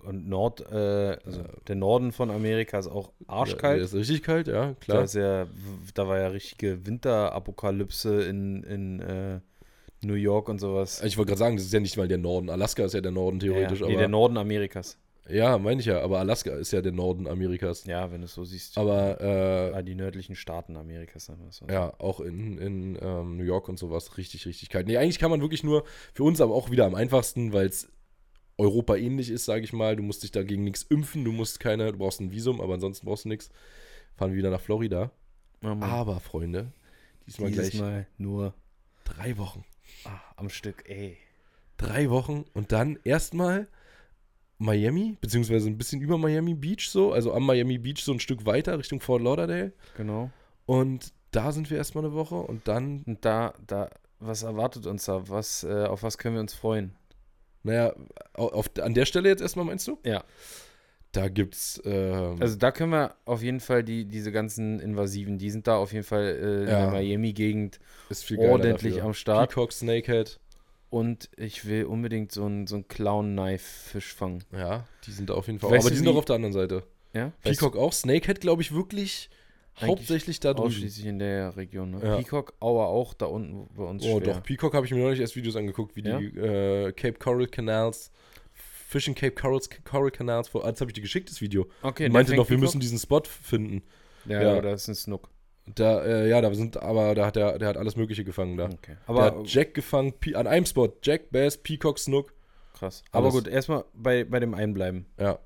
der Norden von Amerika ist auch arschkalt. Der ist richtig kalt, ja, klar. Da war ja richtige Winterapokalypse in New York und sowas. Ich wollte gerade sagen, das ist ja nicht mal der Norden. Alaska ist ja der Norden theoretisch, Nee, aber. der Norden Amerikas. Ja, meine ich ja, aber Alaska ist ja der Norden Amerikas. Ja, wenn du es so siehst. Aber Die nördlichen Staaten Amerikas. Sagen wir so. ja, auch in New York und sowas richtig, richtig kalt. Nee, eigentlich kann man wirklich nur, für uns aber auch wieder am einfachsten, weil es Europa ähnlich ist, sage ich mal. Du musst dich dagegen nichts impfen, du brauchst ein Visum, aber ansonsten brauchst du nichts. Fahren wir wieder nach Florida. Ja, Mann. Aber, Freunde, diesmal gleich Mal nur 3 Wochen. am Stück, ey. 3 Wochen und dann erstmal Miami, beziehungsweise ein bisschen über Miami Beach so, also am Miami Beach so ein Stück weiter Richtung Fort Lauderdale. Genau. Und da sind wir erstmal eine Woche und dann, Und da, was erwartet uns da? Auf was können wir uns freuen? naja, an der Stelle jetzt erstmal meinst du? Ja. Da gibt's, Also da können wir auf jeden Fall diese ganzen Invasiven, die sind da auf jeden Fall in Ja. der Miami-Gegend ist viel geiler ordentlich dafür. am Start. Peacock, Snakehead, Und ich will unbedingt so einen Clown-Knife-Fisch fangen. ja, die sind da auf jeden Fall. Weißt Aber du, die sind wie- auch auf der anderen Seite. Ja? Peacock auch, Snakehead glaube ich wirklich Eigentlich hauptsächlich da drüben. Ausschließlich in der Region. Ne? Ja. Peacock, Aua auch da unten bei uns Oh schwer. doch, Peacock habe ich mir neulich erst Videos angeguckt, wie Ja? die Cape Coral Canals, Fishing Cape Coral Canals, das habe ich dir geschickt, das Video. Okay, Ich der meinte fängt noch, wir Peacock? müssen diesen Spot finden. Ja, ja. da ist ein Snook. Da hat alles Mögliche gefangen da. Okay. Der Aber hat Jack gefangen, an einem Spot, Jack, Bass, Peacock, Snook. krass. Aber Alles. gut, erstmal bei dem einen bleiben. Ja,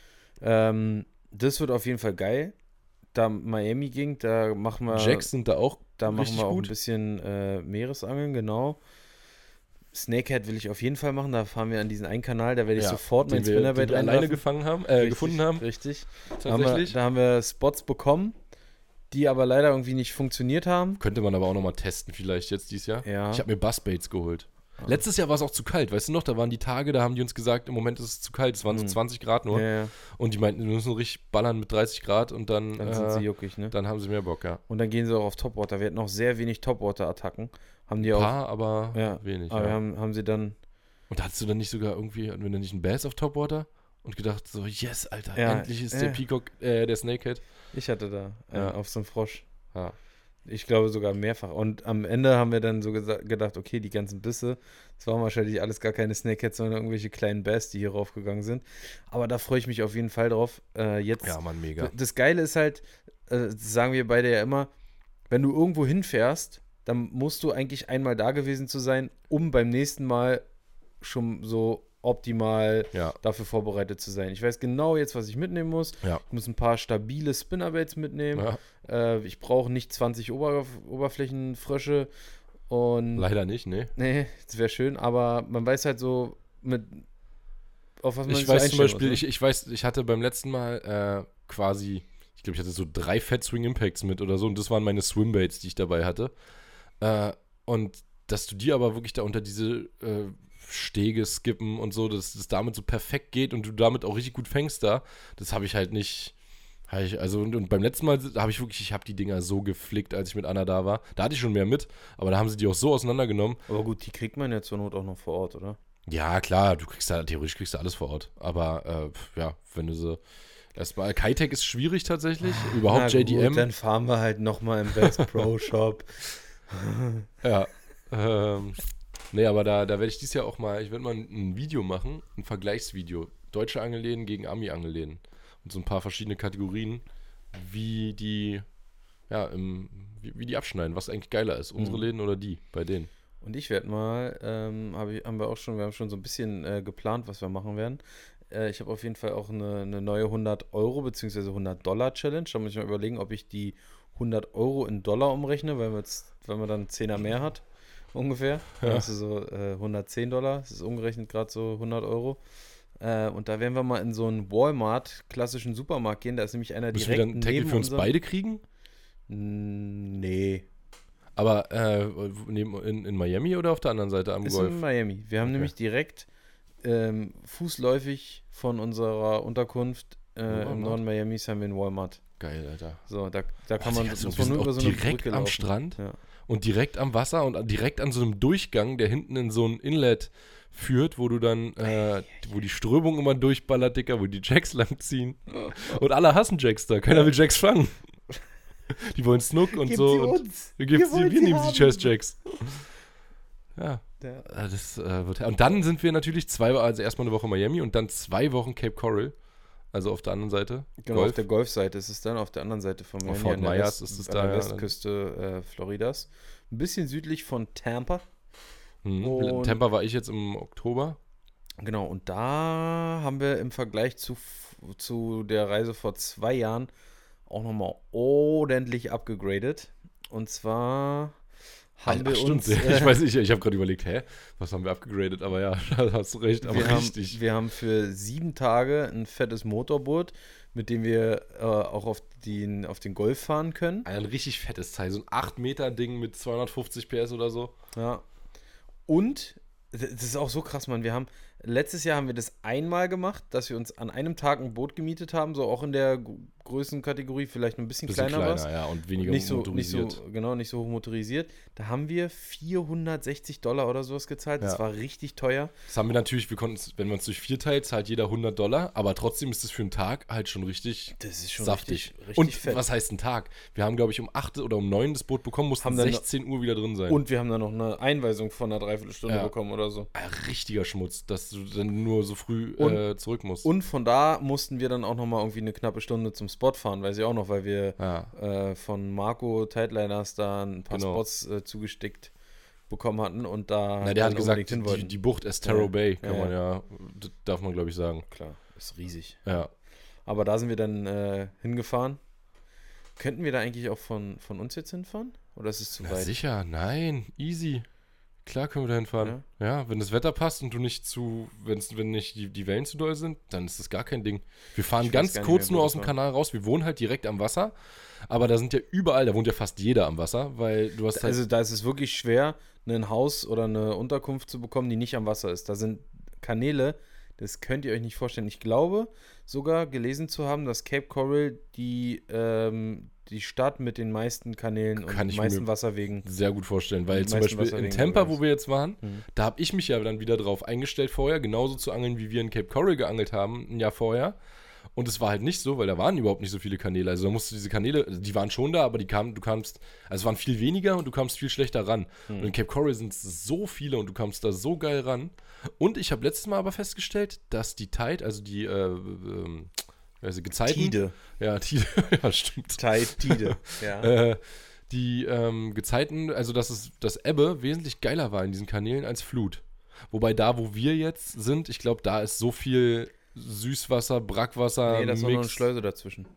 Das wird auf jeden Fall geil. Da Miami ging, da machen wir, Jacks sind da auch da machen richtig wir auch gut. ein bisschen Meeresangeln, genau. Snakehead will ich auf jeden Fall machen. Da fahren wir an diesen einen Kanal, da werde ich Ja, sofort mein den Spinnerbait wir alleine reinwerfen. gefunden haben. Richtig. Tatsächlich. Da haben wir Spots bekommen, die aber leider irgendwie nicht funktioniert haben. Könnte man aber auch nochmal testen, vielleicht jetzt dieses Jahr. Ja. Ich habe mir Buzzbaits geholt. Ah. Letztes Jahr war es auch zu kalt, weißt du noch? Da waren die Tage, da haben die uns gesagt, im Moment ist es zu kalt, es waren so 20 Grad nur. Ja. Und die meinten, wir müssen richtig ballern mit 30 Grad und dann Dann sind sie juckig, ne? dann haben sie mehr Bock, ja. Und dann gehen sie auch auf Topwater. Wir hatten auch sehr wenig Topwater-Attacken. Haben die Ein auch. paar, aber Ja, wenig. aber Ja. haben sie dann. Und hattest du dann nicht sogar irgendwie, hatten wir dann nicht einen Bass auf Topwater? Und gedacht so, yes, Alter, Ja, endlich ist der Peacock, der Snakehead. Ich hatte da Ja. auf so einen Frosch. Ja. Ich glaube sogar mehrfach. Und am Ende haben wir dann so gedacht, okay, die ganzen Bisse, das waren wahrscheinlich alles gar keine Snakeheads, sondern irgendwelche kleinen Bass, die hier raufgegangen sind. Aber da freue ich mich auf jeden Fall drauf. Jetzt, Ja, Mann, mega. Das Geile ist halt, das sagen wir beide ja immer, wenn du irgendwo hinfährst, dann musst du eigentlich einmal da gewesen zu sein, um beim nächsten Mal schon so optimal Ja. dafür vorbereitet zu sein. Ich weiß genau jetzt, was ich mitnehmen muss. Ja. Ich muss ein paar stabile Spinnerbaits mitnehmen. Ja. Ich brauche nicht 20 Oberflächenfrösche und Leider nicht, ne? nee, das wäre schön, aber man weiß halt so auf was man Ich sich so weiß zum einstellen Beispiel, muss, ne? ich weiß, ich hatte beim letzten Mal quasi, ich glaube, ich hatte so 3 Fat Swing Impacts mit oder so und das waren meine Swimbaits, die ich dabei hatte. Und dass du die aber wirklich da unter diese Stege skippen und so, dass das damit so perfekt geht und du damit auch richtig gut fängst da, das habe ich halt nicht. Und beim letzten Mal habe ich habe die Dinger so geflickt, als ich mit Anna da war. Da hatte ich schon mehr mit, aber da haben sie die auch so auseinandergenommen. Aber gut, die kriegt man ja zur Not auch noch vor Ort, oder? Ja, klar, theoretisch kriegst du alles vor Ort. Aber ja, wenn du so erstmal, Kitec ist schwierig tatsächlich. Überhaupt Na JDM. gut, dann fahren wir halt nochmal im Bass Pro Shop. Ja. Nee, aber da werde ich dieses Jahr auch mal, ich werde mal ein Video machen, ein Vergleichsvideo. Deutsche Angelläden gegen Ami-Angelläden. Und so ein paar verschiedene Kategorien, wie die, ja, wie die abschneiden, was eigentlich geiler ist. Unsere Läden oder die, bei denen. Und ich werde mal, wir haben schon so ein bisschen geplant, was wir machen werden. Ich habe auf jeden Fall auch eine neue 100 € bzw. 100 $ Challenge. Da muss ich mal überlegen, ob ich die 100 € in Dollar umrechne, weil man dann 10er mehr hat, ungefähr. Ja. Also so 110 $, das ist umgerechnet gerade so 100 €. Und da werden wir mal in so einen Walmart, klassischen Supermarkt gehen. Da ist nämlich einer Müssen wir direkt dann Tackle neben für uns unserem- beide kriegen? Nee, Aber in Miami oder auf der anderen Seite am ist Golf? in Miami. Wir haben Okay. nämlich direkt fußläufig von unserer Unterkunft im Walmart. Norden Miamis haben wir einen Walmart. Geil, Alter. So, da kann Boah, man, Digga, muss wir man nur sind über auch so eine direkt Brücke am laufen. Strand Ja. und direkt am Wasser und direkt an so einem Durchgang, der hinten in so ein Inlet führt, wo du dann, wo die Strömung immer durchballert, Dicker, wo die Jacks langziehen. Und alle hassen Jacks da. Keiner will Jacks fangen. Die wollen Snook und Gebt so. sie Und uns. wir wollen sie nehmen haben. die Chess Jacks. Ja. Ja. Das wird. Und dann sind wir natürlich also erstmal eine Woche Miami und dann 2 Wochen Cape Coral. Also auf der anderen Seite. Genau, Golf. auf der Golfseite ist es dann, auf der anderen Seite von Miami. Fort an der Myers ist es an da, der ja, Westküste Floridas. Ein bisschen südlich von Tampa. In Tampa war ich jetzt im Oktober. Genau, und da haben wir im Vergleich zu der Reise vor 2 Jahren auch nochmal ordentlich abgegradet. Und zwar haben wir uns... ich weiß nicht, ich habe gerade überlegt, was haben wir abgegradet? Aber ja, da hast du recht, aber richtig. Wir haben für 7 Tage ein fettes Motorboot, mit dem wir auch auf den Golf fahren können. Ein richtig fettes Teil, so ein 8-Meter-Ding mit 250 PS oder so. Ja. Und, das ist auch so krass, Mann, letztes Jahr haben wir das einmal gemacht, dass wir uns an einem Tag ein Boot gemietet haben, so auch in der Größenkategorie, vielleicht ein bisschen kleiner was. Ja, und weniger Nicht so motorisiert. hoch motorisiert. Da haben wir 460 $ oder sowas gezahlt. Das Ja. war richtig teuer. Das haben wir natürlich, wenn man es durch 4 teilt, zahlt jeder $100, aber trotzdem ist es für einen Tag halt schon richtig Das ist schon saftig. richtig Und fett. was heißt ein Tag? Wir haben, glaube ich, um 8 oder um 9 das Boot bekommen, mussten Haben dann 16 Uhr wieder drin sein. Und wir haben dann noch eine Einweisung von einer Dreiviertelstunde Ja. bekommen oder so. Richtiger Schmutz, dass du dann nur so früh Und- zurück musst. Und von da mussten wir dann auch nochmal irgendwie eine knappe Stunde zum Spot fahren, weiß ich auch noch, weil wir ja. von Marco Tideliners da ein paar Genau. Spots zugestickt bekommen hatten und da Na, der hat dann gesagt, unbedingt hin wollten. die Bucht Estero Ja. Bay kann Ja, man ja, darf man glaube ich sagen. Klar, ist riesig. Ja. Aber da sind wir dann hingefahren. Könnten wir da eigentlich auch von uns jetzt hinfahren? Oder ist es zu Na weit? sicher, nein, easy. Klar können wir da hinfahren. Ja, wenn das Wetter passt und du nicht wenn nicht die Wellen zu doll sind, dann ist das gar kein Ding. Wir fahren Ich weiß ganz gar nicht kurz mehr, wo nur das aus dem war. Kanal raus. Wir wohnen halt direkt am Wasser, aber da sind ja überall, da wohnt ja fast jeder am Wasser, weil du hast halt, Also da ist es wirklich schwer, ein Haus oder eine Unterkunft zu bekommen, die nicht am Wasser ist. Da sind Kanäle, das könnt ihr euch nicht vorstellen. Ich glaube sogar gelesen zu haben, dass Cape Coral die Stadt mit den meisten Kanälen Kann und ich meisten mir Wasserwegen. sehr gut vorstellen, weil Die zum meisten Beispiel in Wasserwegen Tampa, übrigens. wo wir jetzt waren, Mhm. da habe ich mich ja dann wieder drauf eingestellt vorher, genauso zu angeln, wie wir in Cape Coral geangelt haben, ein Jahr vorher. Und es war halt nicht so, weil da waren überhaupt nicht so viele Kanäle. Also da musst du diese Kanäle, die waren schon da, aber du kamst, also es waren viel weniger und du kamst viel schlechter ran. Und in Cape Coral sind es so viele und du kamst da so geil ran. Und ich habe letztes Mal aber festgestellt, dass die Tide, also die Gezeiten. Tide. Ja, Tide, ja, stimmt. Tide, ja. Die Gezeiten, also dass das Ebbe wesentlich geiler war in diesen Kanälen als Flut. Wobei da, wo wir jetzt sind, ich glaube, da ist so viel Süßwasser, Brackwasser, Nee, da ist noch eine Schleuse dazwischen.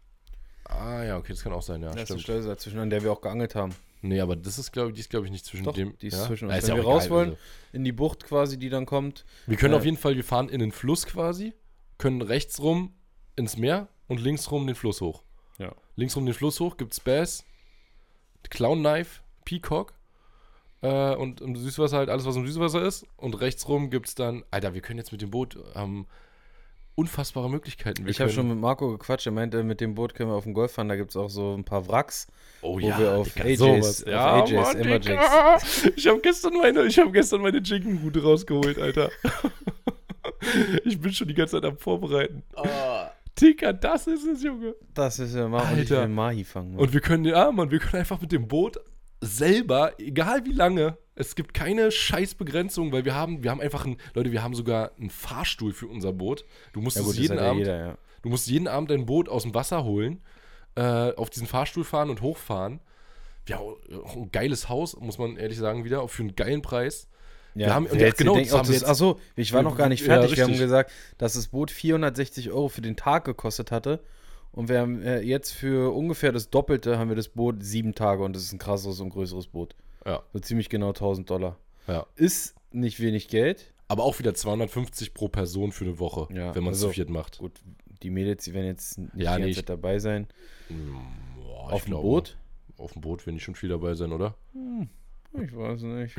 Ah ja, okay, das kann auch sein, ja, Da ist eine stimmt. Schleuse dazwischen, an der wir auch geangelt haben. Nee, aber das ist, glaube ich, nicht zwischen Doch, dem. die ist ja? zwischen Ja, uns. ist Wenn ja wir auch raus egal, wollen, also. in die Bucht quasi, die dann kommt. Wir können auf jeden Fall, wir fahren in den Fluss quasi, können rechts rum ins Meer und links rum den Fluss hoch. Ja. Links rum den Fluss hoch gibt's Bass, Clown Knife, Peacock und im Süßwasser halt alles, was im Süßwasser ist. Und rechts rum gibt's dann, Alter, wir können jetzt mit dem Boot unfassbare Möglichkeiten. Ich habe schon mit Marco gequatscht, er meinte, mit dem Boot können wir auf den Golf fahren, da gibt es auch so ein paar Wracks, oh, wo ja, wir auf Digga, AJs, sowas. auf Ja, AJs, Mann, Amberjacks. Digga. Ich habe gestern meine Jigging-Route rausgeholt, Alter. Ich bin schon die ganze Zeit am Vorbereiten. Digga, das ist es, Junge. Das ist ja mal, und ich Alter. will Mahi fangen. Mann. Und wir können einfach mit dem Boot selber, egal wie lange, es gibt keine Scheißbegrenzung, weil wir haben einfach wir haben sogar einen Fahrstuhl für unser Boot. Du musst ja gut, es jeden das hat ja Abend, jeder, ja. du musst jeden Abend dein Boot aus dem Wasser holen, auf diesen Fahrstuhl fahren und hochfahren. Ja, auch ein geiles Haus, muss man ehrlich sagen, wieder, auch für einen geilen Preis. Ja, wir haben, und wer ja, jetzt genau, denkt, das haben wir jetzt, achso, ich war noch gar nicht Ja, fertig. Wir haben richtig. gesagt, dass das Boot 460 € für den Tag gekostet hatte. Und wir haben jetzt für ungefähr das Doppelte haben wir das Boot 7 Tage und das ist ein krasseres und größeres Boot. ja, So ziemlich genau $1000. ja. Ist nicht wenig Geld. Aber auch wieder 250 pro Person für eine Woche, Ja, wenn man es also- zu viert macht. Gut, die Mädels, die werden jetzt nicht Ja, die ganze nee, Zeit dabei sein. Boah, Auf ich dem glaube, Boot? Auf dem Boot werden die schon viel dabei sein, oder? Ich weiß nicht.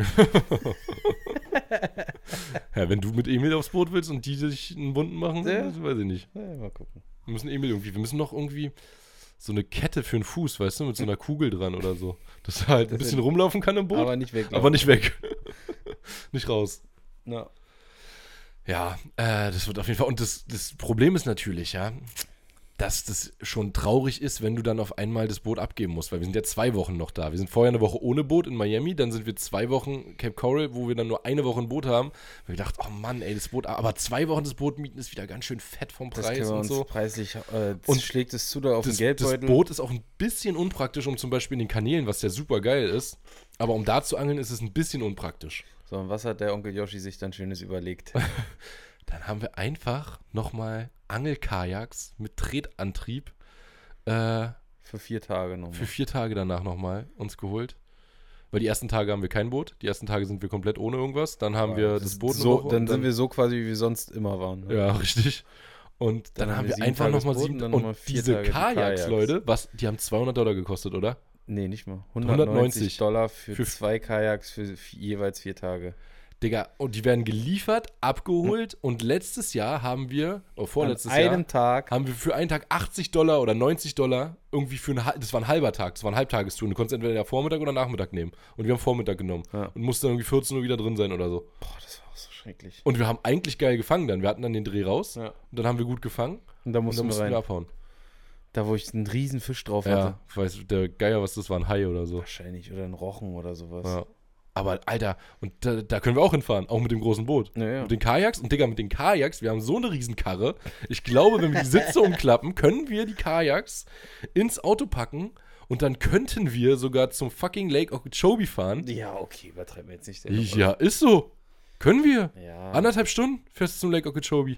Ja, wenn du mit Emil aufs Boot willst und die sich einen Wunden machen, Ja. das weiß ich nicht. Ja, mal gucken. Wir müssen noch irgendwie so eine Kette für den Fuß, weißt du, mit so einer Kugel dran oder so. Dass er halt ein Das bisschen rumlaufen kann im Boot, Aber nicht weg. aber nicht weg. Nicht raus. Ja. Ja, das wird auf jeden Fall. Und das Problem ist natürlich, ja, dass das schon traurig ist, wenn du dann auf einmal das Boot abgeben musst, weil wir sind ja 2 Wochen noch da. Wir sind vorher eine Woche ohne Boot in Miami, dann sind wir 2 Wochen Cape Coral, wo wir dann nur eine Woche ein Boot haben. Weil wir dachten, oh Mann, ey, das Boot, aber 2 Wochen das Boot mieten ist wieder ganz schön fett vom Das Preis können wir und uns so. preislich, Und schlägt es zu da auf den Das Geldbeutel. Boot ist auch ein bisschen unpraktisch, um zum Beispiel in den Kanälen, was ja super geil ist. Aber um da zu angeln, ist es ein bisschen unpraktisch. So, und was hat der Onkel Yoshi sich dann Schönes überlegt? Dann haben wir einfach nochmal Angelkajaks mit Tretantrieb Für 4 Tage nochmal. für 4 Tage danach nochmal uns geholt. Weil die ersten Tage haben wir kein Boot. Die ersten Tage sind wir komplett ohne irgendwas. Dann haben wir das Boot eine so, Woche dann und sind wir so quasi, wie wir sonst immer waren. Ne? Ja, richtig. Und dann, Dann haben wir 7 einfach Tage nochmal das Boot 7. und dann Und nochmal 4 diese Tage die Kajaks, Kajaks. Leute, die haben $200 gekostet, oder? Nee, nicht mal. 190 $190 für für 2 Kajaks für jeweils 4 Tage. Digga, und die werden geliefert, abgeholt und letztes Jahr haben wir, oder vorletztes An einem Jahr, Tag. haben wir für einen Tag $80 oder $90 irgendwie das war ein halber Tag, das war ein Halbtagestour. Du konntest entweder ja Vormittag oder Nachmittag nehmen. Und wir haben Vormittag genommen Ja. und mussten dann irgendwie 14 Uhr wieder drin sein oder so. Boah, das war auch so schrecklich. Und wir haben eigentlich geil gefangen dann. Wir hatten dann den Dreh raus Ja. und dann haben wir gut gefangen Und da und mussten dann wir mussten rein. wir abhauen. Da, wo ich einen riesen Fisch drauf hatte. Ja, ich weiß, der Geier, was das war, ein Hai oder so. Wahrscheinlich. Oder ein Rochen oder sowas. Ja. Aber Alter, und da können wir auch hinfahren, auch mit dem großen Boot. Ja, ja. Mit den Kajaks. Und Digga, mit den Kajaks, wir haben so eine Riesenkarre. Ich glaube, wenn wir die Sitze umklappen, können wir die Kajaks ins Auto packen und dann könnten wir sogar zum fucking Lake Okeechobee fahren. Ja, okay, übertreiben wir jetzt nicht. Ja, ist so. Können wir. Ja, 1,5 Stunden fährst du zum Lake Okeechobee.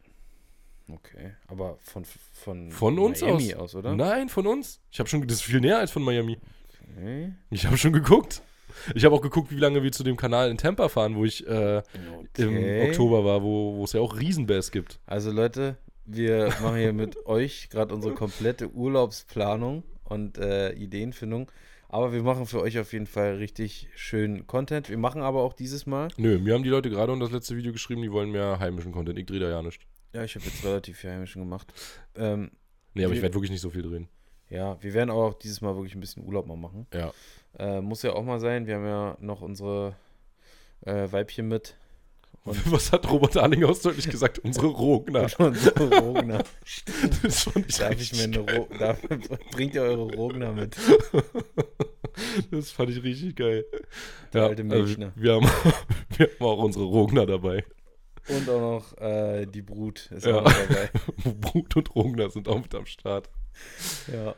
okay. Aber von Uns Miami aus, oder? Nein, von uns. Das ist viel näher als von Miami. Okay. Ich habe schon geguckt. Ich habe auch geguckt, wie lange wir zu dem Kanal in Tampa fahren, wo ich im Oktober war, wo es ja auch Riesenbass gibt. Also Leute, wir machen hier mit euch gerade unsere komplette Urlaubsplanung und Ideenfindung. Aber wir machen für euch auf jeden Fall richtig schön Content. Wir machen aber auch dieses Mal. Nö, mir haben die Leute gerade unter das letzte Video geschrieben, die wollen mehr heimischen Content. Ich drehe da ja nicht. Ja, ich habe jetzt relativ viel Heimischen gemacht. Nee, aber ich Wir- werde wirklich nicht so viel drehen. Ja, wir werden aber auch dieses Mal wirklich ein bisschen Urlaub mal machen. Ja. Muss ja auch mal sein. Wir haben ja noch unsere Weibchen mit. Was hat Robert Arlinghaus deutlich gesagt? Unsere Rogner. Unsere Rogner. Das fand ich richtig geil. Bringt ihr eure Rogner mit? Das fand ich richtig geil. Der alte Milchner. Wir haben auch unsere Rogner dabei. Und auch noch die Brut ist auch noch dabei. Brut und Rogner sind auch mit am Start. Ja.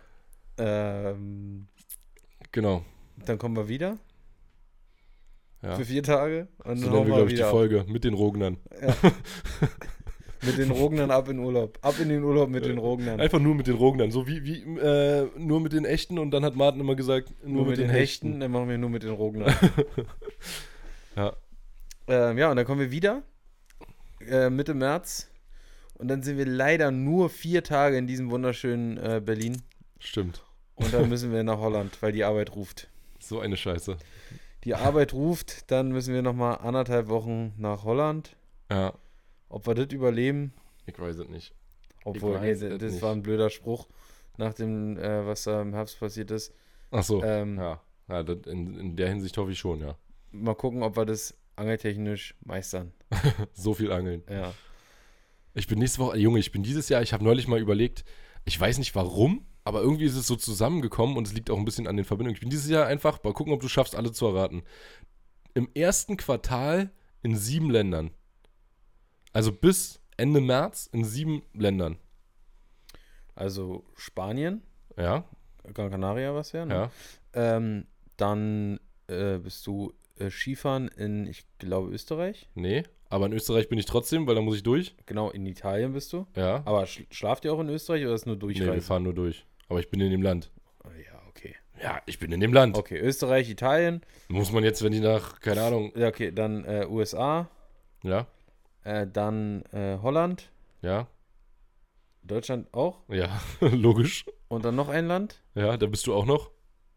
Genau. Dann kommen wir wieder. Ja. Für 4 Tage. Und So dann nennen wir, glaube ich, die wieder Folge. Mit den Rognern. Ja. Mit den Rognern ab in Urlaub. Ab in den Urlaub mit den Rognern. Einfach nur mit den Rognern. So wie nur mit den Echten. Und dann hat Martin immer gesagt, nur mit den Hechten. Dann machen wir nur mit den Rognern. Ja. Ja, und dann kommen wir wieder. Mitte März. Und dann sind wir leider nur 4 Tage in diesem wunderschönen Berlin. Stimmt. Und dann müssen wir nach Holland, weil die Arbeit ruft. So eine Scheiße. Die Arbeit ruft, dann müssen wir nochmal 1,5 Wochen nach Holland. Ja. Ob wir das überleben? Ich weiß es nicht. Obwohl, Ich weiß nee, es das nicht. war ein blöder Spruch, nach dem, was da im Herbst passiert ist. Ach so. Ja. Ja, das in der Hinsicht hoffe ich schon, ja. Mal gucken, ob wir das angeltechnisch meistern. So viel Angeln. Ja. Ich bin nächste Woche, Junge, ich habe neulich mal überlegt, ich weiß nicht warum, aber irgendwie ist es so zusammengekommen und es liegt auch ein bisschen an den Verbindungen. Ich bin dieses Jahr einfach, mal gucken, ob du schaffst, alle zu erraten. Im ersten Quartal in 7 Ländern. Also bis Ende März in 7 Ländern. Also Spanien, Ja, Gran Canaria was ja, ne? ja. Dann bist du Skifahren in, ich glaube, Österreich. Nee, aber in Österreich bin ich trotzdem, weil da muss ich durch. Genau, in Italien bist du. Ja. Aber schlaft ihr auch in Österreich oder ist nur Durchreise? Nee, wir fahren nur durch. Aber ich bin in dem Land. Ja, okay. Ja, ich bin in dem Land. Okay, Österreich, Italien. Muss man jetzt, wenn die nach, keine Ahnung. Ja, okay, dann USA, Ja, dann Holland, ja, Deutschland auch. ja, logisch. Und dann noch ein Land. Ja, da bist du auch noch.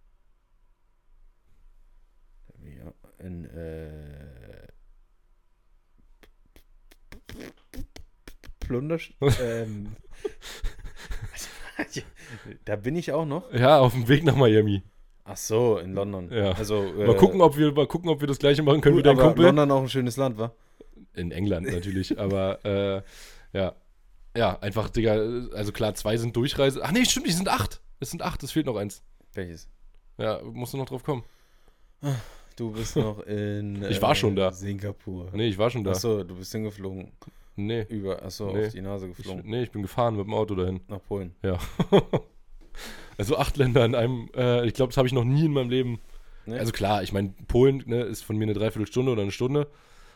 Ja, in Plunder. Da bin ich auch noch. Ja, auf dem Weg nach Miami. Ach so, in London. Ja. Also, Mal gucken, ob wir das gleiche machen können wie gut, dein aber Kumpel. London auch ein schönes Land, wa? In England natürlich, aber ja. Ja, einfach, Digga, also klar, 2 sind Durchreise. Ach nee, stimmt, die sind 8. Es sind 8, es fehlt noch 1. Welches? Ja, musst du noch drauf kommen. Du bist noch in Ich war schon da. Singapur. Nee, ich war schon da. Achso, du bist hingeflogen. Nee. Achso, Nee. auf die Nase geflogen. Ich bin gefahren mit dem Auto dahin. Nach Polen. Ja. Also 8 Länder in einem, ich glaube, das habe ich noch nie in meinem Leben. Nee? Also klar, ich meine, Polen, ne, ist von mir eine Dreiviertelstunde oder eine Stunde.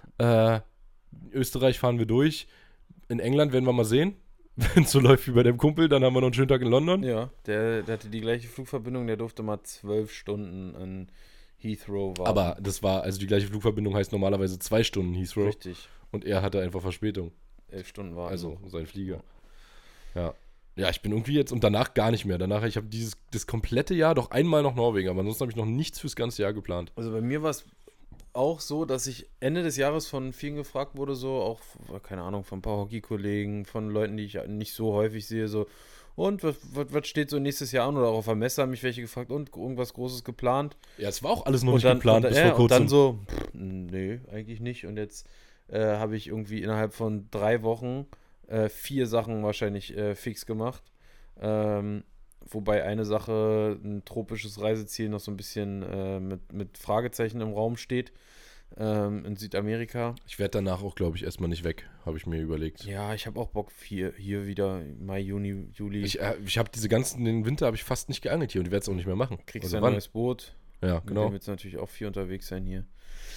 Österreich fahren wir durch. In England werden wir mal sehen. Wenn es so läuft wie bei dem Kumpel, dann haben wir noch einen schönen Tag in London. Ja, der hatte die gleiche Flugverbindung, der durfte mal 12 Stunden in Heathrow warten. Aber das war, also die gleiche Flugverbindung heißt normalerweise 2 Stunden Heathrow. Richtig. Und er hatte einfach Verspätung. 11 Stunden warten. Also sein Flieger. Ja. Ja, ich bin irgendwie jetzt und danach gar nicht mehr. Danach, ich habe das komplette Jahr doch einmal noch Norwegen, aber ansonsten habe ich noch nichts fürs ganze Jahr geplant. Also bei mir war es auch so, dass ich Ende des Jahres von vielen gefragt wurde, so auch, keine Ahnung, von ein paar Hockeykollegen, von Leuten, die ich nicht so häufig sehe, so, und was steht so nächstes Jahr an? Oder auch auf der Messe haben mich welche gefragt, und irgendwas Großes geplant? Ja, es war auch alles noch Und nicht dann, geplant bis vor kurzem. und dann so, nee, eigentlich nicht. Und jetzt habe ich irgendwie innerhalb von 3 Wochen 4 Sachen wahrscheinlich fix gemacht. Wobei eine Sache, ein tropisches Reiseziel, noch so ein bisschen mit Fragezeichen im Raum steht. In Südamerika. Ich werde danach auch, glaube ich, erstmal nicht weg, habe ich mir überlegt. Ja, ich habe auch Bock hier wieder Mai, Juni, Juli. Ich habe den Winter habe ich fast nicht geangelt hier und ich werde es auch nicht mehr machen. Kriegst Also du ein wann? neues Boot. Ja, Mit genau. dem wird es natürlich auch viel unterwegs sein hier.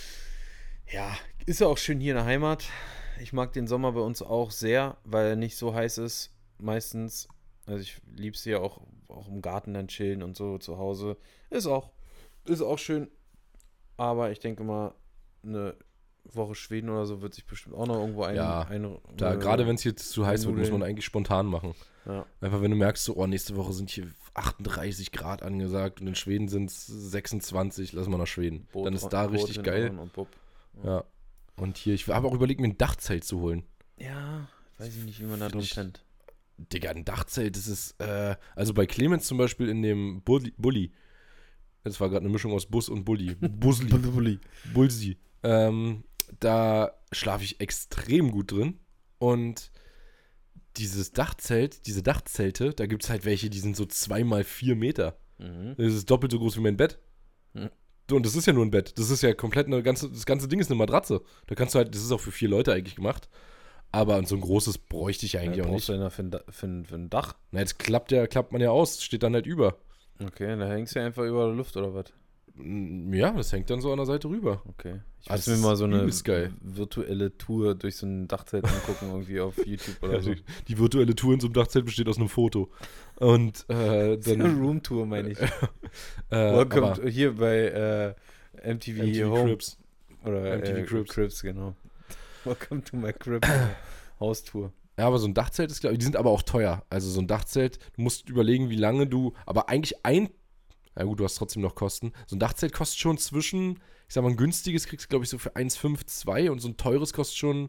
Ja, ist ja auch schön hier in der Heimat. Ich mag den Sommer bei uns auch sehr, weil er nicht so heiß ist, meistens. Also ich liebe es ja auch im Garten dann chillen und so zu Hause. Ist auch schön. Aber ich denke mal, eine Woche Schweden oder so wird sich bestimmt auch noch irgendwo Gerade wenn es hier zu heiß wird, muss man eigentlich spontan machen. Ja. Einfach wenn du merkst, so, nächste Woche sind hier 38 Grad angesagt und in Schweden sind es 26, lass mal nach Schweden. Dann ist da richtig geil. Und Bub. Ja. Und hier, ich habe auch überlegt, mir ein Dachzelt zu holen. Ja, weiß ich nicht, wie man da drum pennt. Digga, ein Dachzelt, das ist, also bei Clemens zum Beispiel in dem Bulli. Das war gerade eine Mischung aus Bus und Bulli. Busli. Bulsi. Da schlafe ich extrem gut drin. Und diese Dachzelte, da gibt es halt welche, die sind so 2x4 Meter. Das ist doppelt so groß wie mein Bett. Und das ist ja nur ein Bett. Das ist ja komplett das ganze Ding ist eine Matratze. Da kannst du halt, das ist auch für 4 Leute eigentlich gemacht. Aber so ein großes bräuchte ich ja eigentlich auch nicht. Brauchst du denn für ein Dach? Na, jetzt klappt man ja aus, steht dann halt über. Okay, da hängst du ja einfach über der Luft oder was? Ja, das hängt dann so an der Seite rüber. Okay. Ich Also muss mir mal so eine geil. virtuelle Tour durch so ein Dachzelt angucken, irgendwie auf YouTube oder so. Die virtuelle Tour in so einem Dachzelt besteht aus einem Foto. Und Eine dann. Roomtour, meine ich. Aber Hier bei MTV Home. Cribs. Oder MTV Cribs, genau. Welcome to my Crib. Haustour. Ja, aber so ein Dachzelt ist, glaube ich, die sind aber auch teuer. Also so ein Dachzelt, du musst überlegen, wie lange aber eigentlich ja gut, du hast trotzdem noch Kosten. So ein Dachzelt kostet schon zwischen, ich sag mal, ein günstiges kriegst du, glaube ich, so für 1,5, 2 und so ein teures kostet schon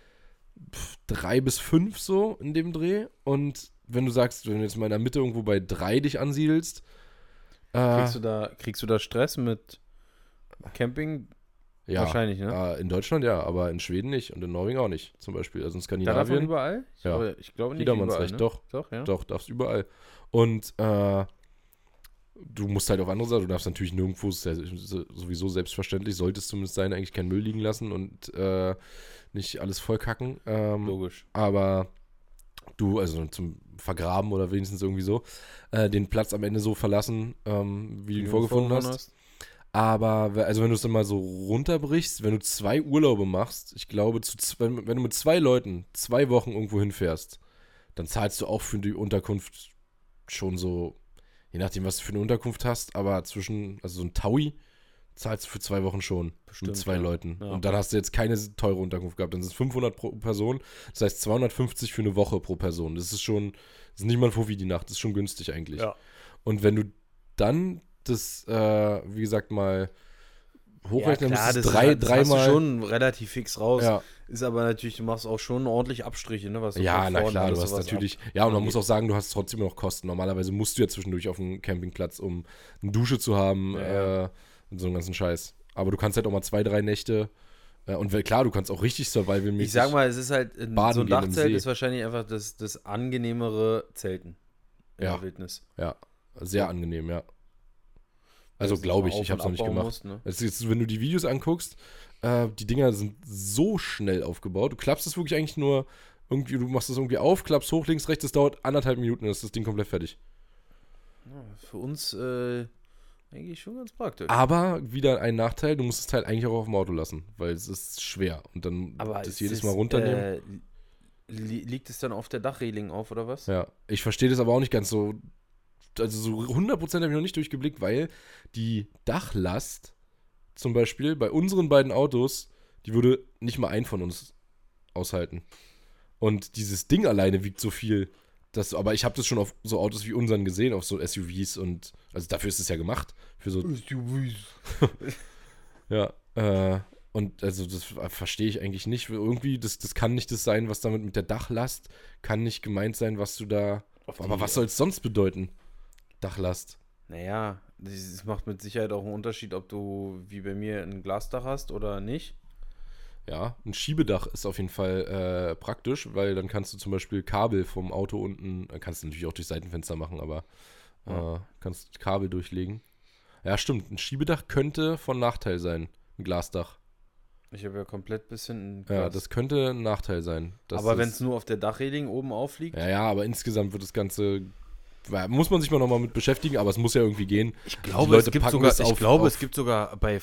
3 bis 5 so in dem Dreh. Und wenn du jetzt mal in der Mitte irgendwo bei 3 dich ansiedelst, Kriegst du da Stress mit Camping? ja, Wahrscheinlich, ne? in Deutschland ja, aber in Schweden nicht und in Norwegen auch nicht, zum Beispiel. Also in Da darf man Skandinavien. überall? Ja. Ich glaube nicht Jedermanns überall, Recht, ne? doch. Doch, ja. Doch, darfst überall. Und du musst halt auf andere Seite, du darfst natürlich nirgendwo, ist ja sowieso selbstverständlich, sollte es zumindest sein, eigentlich keinen Müll liegen lassen und nicht alles vollkacken. Logisch. Aber also zum Vergraben oder wenigstens irgendwie so, den Platz am Ende so verlassen, wie du ihn vorgefunden hast. Aber also wenn du es dann mal so runterbrichst, wenn du 2 Urlaube machst, ich glaube, wenn du mit 2 Leuten 2 Wochen irgendwo hinfährst, dann zahlst du auch für die Unterkunft schon so, je nachdem, was du für eine Unterkunft hast, aber also so ein Taui zahlst du für 2 Wochen schon. Bestimmt, mit 2 ja. Leuten. Ja. Und dann hast du jetzt keine teure Unterkunft gehabt. Dann sind es 500 pro Person. Das heißt 250 für eine Woche pro Person. Das ist nicht mal ein Fuffi die Nacht. Das ist schon günstig eigentlich. Ja. Und wenn du dann das, wie gesagt, mal hochrechnen klar, musst, das hast du dreimal. schon relativ fix raus. Ja. Ist aber natürlich, du machst auch schon ordentlich Abstriche, ne? Was du Ja, von na vorne klar, alles du hast sowas natürlich, und man muss auch sagen, du hast trotzdem noch Kosten. Normalerweise musst du ja zwischendurch auf dem Campingplatz, um eine Dusche zu haben, und so einen ganzen Scheiß. Aber du kannst halt auch mal 2, 3 Nächte, und klar, du kannst auch richtig survival-mäßig. Ich sag mal, es ist halt, so ein baden gehen im Dachzelt See. ist wahrscheinlich einfach das angenehmere Zelten in Ja. der Wildnis. Ja, sehr angenehm, ja. Also Dass du glaube ich, auf- ich habe es noch und nicht abbauen gemacht. musst, ne? Es ist, wenn du die Videos anguckst, die Dinger sind so schnell aufgebaut. Du klappst es wirklich eigentlich nur irgendwie, du machst es irgendwie auf, klappst hoch, links, rechts, das dauert 1,5 Minuten, dann ist das Ding komplett fertig. Ja, für uns eigentlich schon ganz praktisch. Aber wieder ein Nachteil, du musst das Teil eigentlich auch auf dem Auto lassen, weil es ist schwer. Und dann Aber das es jedes ist, Mal runternehmen. Liegt es dann auf der Dachreling auf, oder was? Ja, ich verstehe das aber auch nicht ganz so. Also so 100% habe ich noch nicht durchgeblickt, weil die Dachlast zum Beispiel bei unseren beiden Autos, die würde nicht mal ein von uns aushalten. Und dieses Ding alleine wiegt so viel. Aber ich habe das schon auf so Autos wie unseren gesehen, auf so SUVs und also dafür ist es ja gemacht. Für so SUVs. Ja, und also das verstehe ich eigentlich nicht. Irgendwie, das kann nicht das sein, was damit mit der Dachlast, kann nicht gemeint sein, was du da. Aber was soll es sonst bedeuten? Dachlast. Naja, es macht mit Sicherheit auch einen Unterschied, ob du wie bei mir ein Glasdach hast oder nicht. Ja, ein Schiebedach ist auf jeden Fall praktisch, weil dann kannst du zum Beispiel Kabel vom Auto unten, kannst du natürlich auch durch Seitenfenster machen, aber kannst Kabel durchlegen. Ja, stimmt. Ein Schiebedach könnte von Nachteil sein. Ein Glasdach. Ich habe ja komplett bisschen Ja, das könnte ein Nachteil sein. Aber wenn es nur auf der Dachreling oben aufliegt? Ja, aber insgesamt wird das Ganze. Muss man sich mal nochmal mit beschäftigen, aber es muss ja irgendwie gehen. Ich glaube, es gibt sogar bei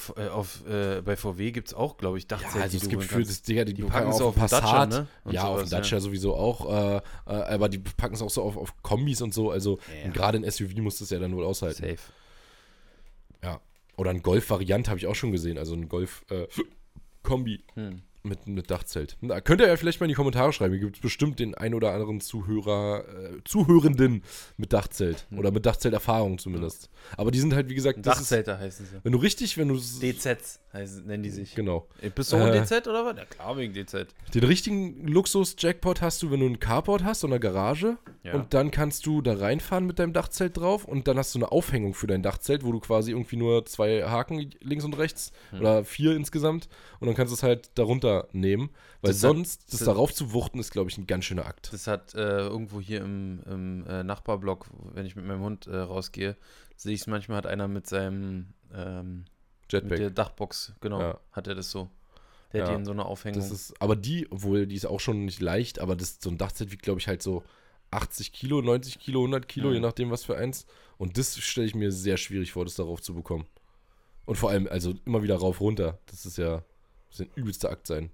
VW gibt es auch, glaube ich, Dachzelte. Ja, also es gibt für das die packen es auf dem den Dacia, ne? Und Ja, auf sowas, dem Dacia sowieso auch. Aber die packen es auch so auf Kombis und so. Also gerade ein SUV muss das ja dann wohl aushalten. Safe. Ja. Oder ein Golf-Variant habe ich auch schon gesehen. Also ein Golf-Kombi mit Dachzelt. Da könnt ihr ja vielleicht mal in die Kommentare schreiben. Hier gibt es bestimmt den ein oder anderen Zuhörenden mit Dachzelt. Oder mit Dachzelterfahrung zumindest. Aber die sind halt, wie gesagt, Dachzelter heißen sie. wenn du DZs nennen die sich. Genau. Episode DZ oder was? Ja klar, wegen DZ. Den richtigen Luxus-Jackpot hast du, wenn du ein Carport hast oder eine Garage. Ja. Und dann kannst du da reinfahren mit deinem Dachzelt drauf und dann hast du eine Aufhängung für dein Dachzelt, wo du quasi irgendwie nur 2 Haken links und rechts oder 4 insgesamt und dann kannst du es halt darunter nehmen, weil sonst das darauf zu wuchten ist, glaube ich, ein ganz schöner Akt. Das hat irgendwo hier im Nachbarblock, wenn ich mit meinem Hund rausgehe, sehe ich es manchmal, hat einer mit seinem Jetpack. mit der Dachbox, genau, Ja. hat er das so. Der hat hier in so einer Aufhängung. Das ist, aber die ist auch schon nicht leicht, aber so ein Dachzelt wiegt, glaube ich, halt so 80 Kilo, 90 Kilo, 100 Kilo, je nachdem, was für eins. Und das stelle ich mir sehr schwierig vor, das darauf zu bekommen. Und vor allem, also immer wieder rauf, runter. Das ist ja, das wird ein übelster Akt sein.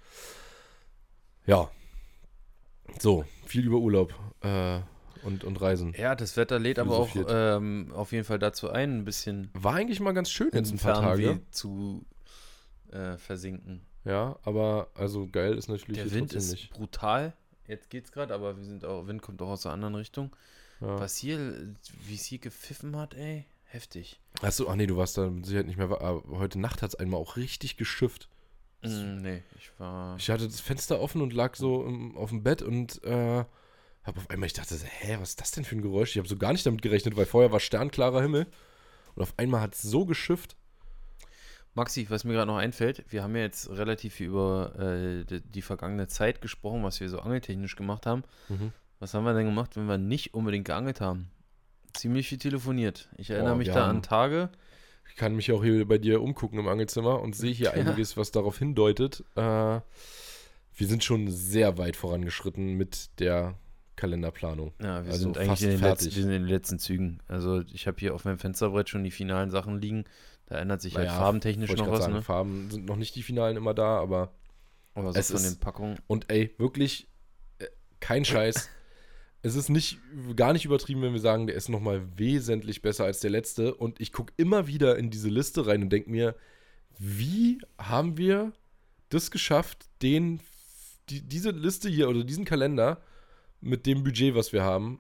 Ja. So, viel über Urlaub und Reisen. Ja, das Wetter lädt aber auch auf jeden Fall dazu ein bisschen War eigentlich mal ganz schön jetzt in ein paar Fernweh Tage. zu versinken. Ja, aber also geil ist natürlich Der hier Wind trotzdem ist nicht. brutal. Jetzt geht's gerade, aber Wind kommt auch aus der anderen Richtung. Ja. Was hier, wie es hier gepfiffen hat, ey, heftig. Achso, ach nee, du warst da mit Sicherheit nicht mehr. Aber heute Nacht hat es einmal auch richtig geschifft. Nee, Ich hatte das Fenster offen und lag so auf dem Bett und hab auf einmal, ich dachte, was ist das denn für ein Geräusch? Ich habe so gar nicht damit gerechnet, weil vorher war sternklarer Himmel und auf einmal hat es so geschifft. Maxi, was mir gerade noch einfällt, wir haben ja jetzt relativ viel über die vergangene Zeit gesprochen, was wir so angeltechnisch gemacht haben. Was haben wir denn gemacht, wenn wir nicht unbedingt geangelt haben? Ziemlich viel telefoniert. Ich erinnere mich da an Tage. Ich kann mich auch hier bei dir umgucken im Angelzimmer und sehe hier einiges, was darauf hindeutet. Wir sind schon sehr weit vorangeschritten mit der Kalenderplanung. Ja, wir Also sind fast eigentlich fertig. wir sind in den letzten Zügen. Also ich habe hier auf meinem Fensterbrett schon die finalen Sachen liegen. Da ändert sich halt farbentechnisch wollte ich noch grad was, sagen, ne? Farben sind noch nicht die finalen immer da, aber Aber so es von ist- den Packungen. und ey, wirklich kein Scheiß. Es ist gar nicht übertrieben, wenn wir sagen, der ist nochmal wesentlich besser als der letzte. Und ich gucke immer wieder in diese Liste rein und denke mir, wie haben wir das geschafft, diese Liste hier oder diesen Kalender mit dem Budget, was wir haben,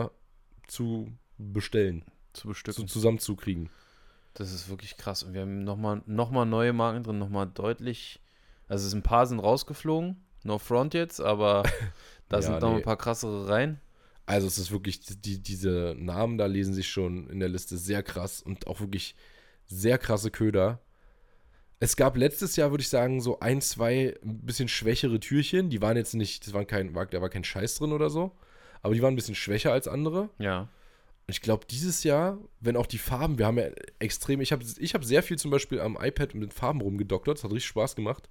zu bestellen, Zu bestücken. zusammenzukriegen. Das ist wirklich krass. Und wir haben nochmal neue Marken drin, nochmal deutlich. Also ein paar sind rausgeflogen. No front jetzt, aber da Ja, sind noch nee. ein paar krassere rein. Also es ist wirklich, diese Namen da lesen sich schon in der Liste sehr krass und auch wirklich sehr krasse Köder. Es gab letztes Jahr, würde ich sagen, so 1, 2 ein bisschen schwächere Türchen. Die waren jetzt nicht, da war kein Scheiß drin oder so. Aber die waren ein bisschen schwächer als andere. Ja. Und ich glaube, dieses Jahr, wenn auch die Farben, wir haben ja extrem, ich hab sehr viel zum Beispiel am iPad mit Farben rumgedoktert. Das hat richtig Spaß gemacht.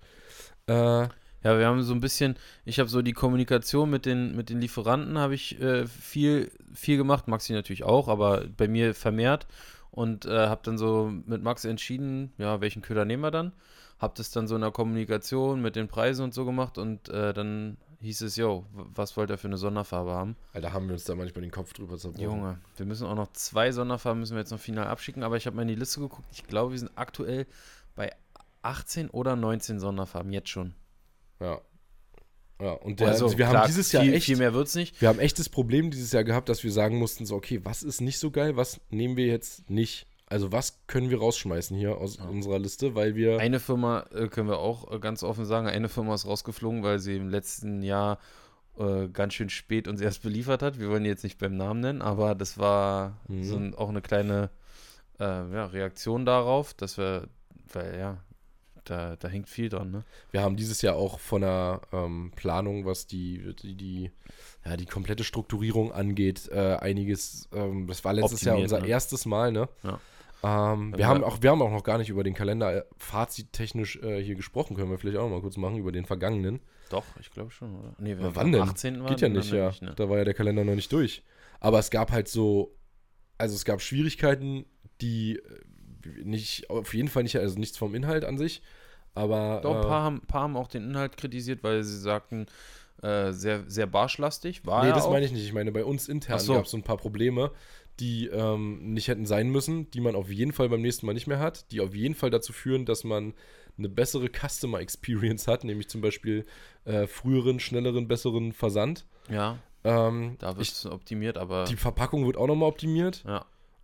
Ja, wir haben so ein bisschen, ich habe so die Kommunikation mit den Lieferanten habe ich viel gemacht, Maxi natürlich auch, aber bei mir vermehrt und habe dann so mit Max entschieden, ja, welchen Köder nehmen wir dann. Hab das dann so in der Kommunikation mit den Preisen und so gemacht und dann hieß es, yo, was wollt ihr für eine Sonderfarbe haben? Alter, haben wir uns da manchmal den Kopf drüber zerbrochen. Junge, wir müssen auch noch 2 Sonderfarben, müssen wir jetzt noch final abschicken, aber ich habe mal in die Liste geguckt, ich glaube, wir sind aktuell bei 18 oder 19 Sonderfarben, jetzt schon. Ja. Ja, und wir klar, haben dieses Jahr viel mehr wird's nicht. Wir haben echt das Problem dieses Jahr gehabt, dass wir sagen mussten, so, okay, was ist nicht so geil, was nehmen wir jetzt nicht? Also was können wir rausschmeißen hier aus unserer Liste, weil wir... Eine Firma, können wir auch ganz offen sagen, eine Firma ist rausgeflogen, weil sie im letzten Jahr ganz schön spät uns erst beliefert hat. Wir wollen die jetzt nicht beim Namen nennen, aber das war auch eine kleine Reaktion darauf, dass wir, weil ja, da hängt viel dran, ne? Wir haben dieses Jahr auch von der Planung, was die komplette Strukturierung angeht, einiges, das war letztes Jahr Optimiert, unser ne? erstes Mal, ne? Ja. Wir haben auch noch gar nicht über den Kalender fazittechnisch hier gesprochen, können wir vielleicht auch noch mal kurz machen, über den vergangenen. Doch, ich glaube schon, oder? Nee, Na, wann denn? 18 war Geht ja nicht, ja. ne? Da war ja der Kalender noch nicht durch. Aber es gab halt es gab Schwierigkeiten, die nicht, auf jeden Fall nicht, also nichts vom Inhalt an sich, aber... Doch, ein paar haben auch den Inhalt kritisiert, weil sie sagten, sehr, sehr barschlastig. Nee, das meine ich nicht. Ich meine, bei uns intern Ach so. gab es so ein paar Probleme, die nicht hätten sein müssen, die man auf jeden Fall beim nächsten Mal nicht mehr hat, die auf jeden Fall dazu führen, dass man eine bessere Customer Experience hat, nämlich zum Beispiel früheren, schnelleren, besseren Versand. Ja, Da da wird es optimiert, aber die Verpackung wird auch nochmal optimiert. ja.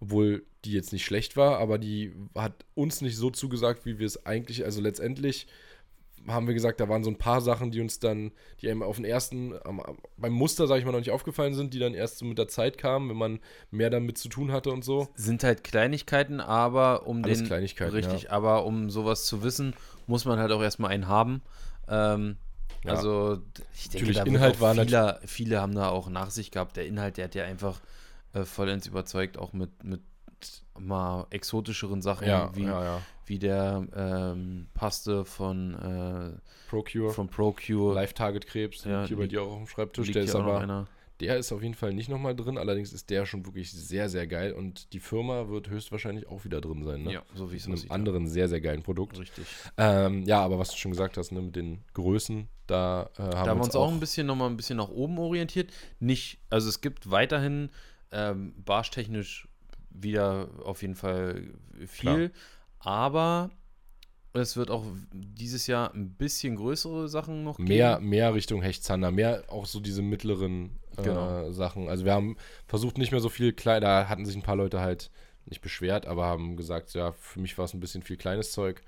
obwohl die jetzt nicht schlecht war, aber die hat uns nicht so zugesagt, wie wir es eigentlich, also letztendlich haben wir gesagt, da waren so ein paar Sachen, die einem auf den ersten, beim Muster, sage ich mal, noch nicht aufgefallen sind, die dann erst so mit der Zeit kamen, wenn man mehr damit zu tun hatte und so. Sind halt Kleinigkeiten, aber Alles Kleinigkeiten, richtig, ja. aber um sowas zu wissen, muss man halt auch erstmal einen haben. Also ich denke, Natürlich, da Inhalt war viele haben da auch Nachsicht gehabt. Der Inhalt, der hat ja einfach vollends überzeugt, auch mit mal exotischeren Sachen, wie der Paste von ProCure. Live-Target-Krebs, Ja, hier bei dir auch auf dem Schreibtisch. Liegt Der hier ist auch noch aber, einer. der ist auf jeden Fall nicht nochmal drin, allerdings ist der schon wirklich sehr, sehr geil und die Firma wird höchstwahrscheinlich auch wieder drin sein, ne? Ja, so wie es Mit aussieht. einem anderen sehr, sehr geilen Produkt. Richtig. Ja, aber was du schon gesagt hast, ne, mit den Größen, da haben wir uns auch noch mal ein bisschen nach oben orientiert. Also es gibt weiterhin barschtechnisch wieder auf jeden Fall viel, Klar. aber es wird auch dieses Jahr ein bisschen größere Sachen noch mehr geben. Richtung Hechtzander, mehr auch so diese mittleren Genau. Sachen. Also wir haben versucht, nicht mehr so viel klein, da hatten sich ein paar Leute halt nicht beschwert, aber haben gesagt, ja, für mich war es ein bisschen viel kleines Zeug.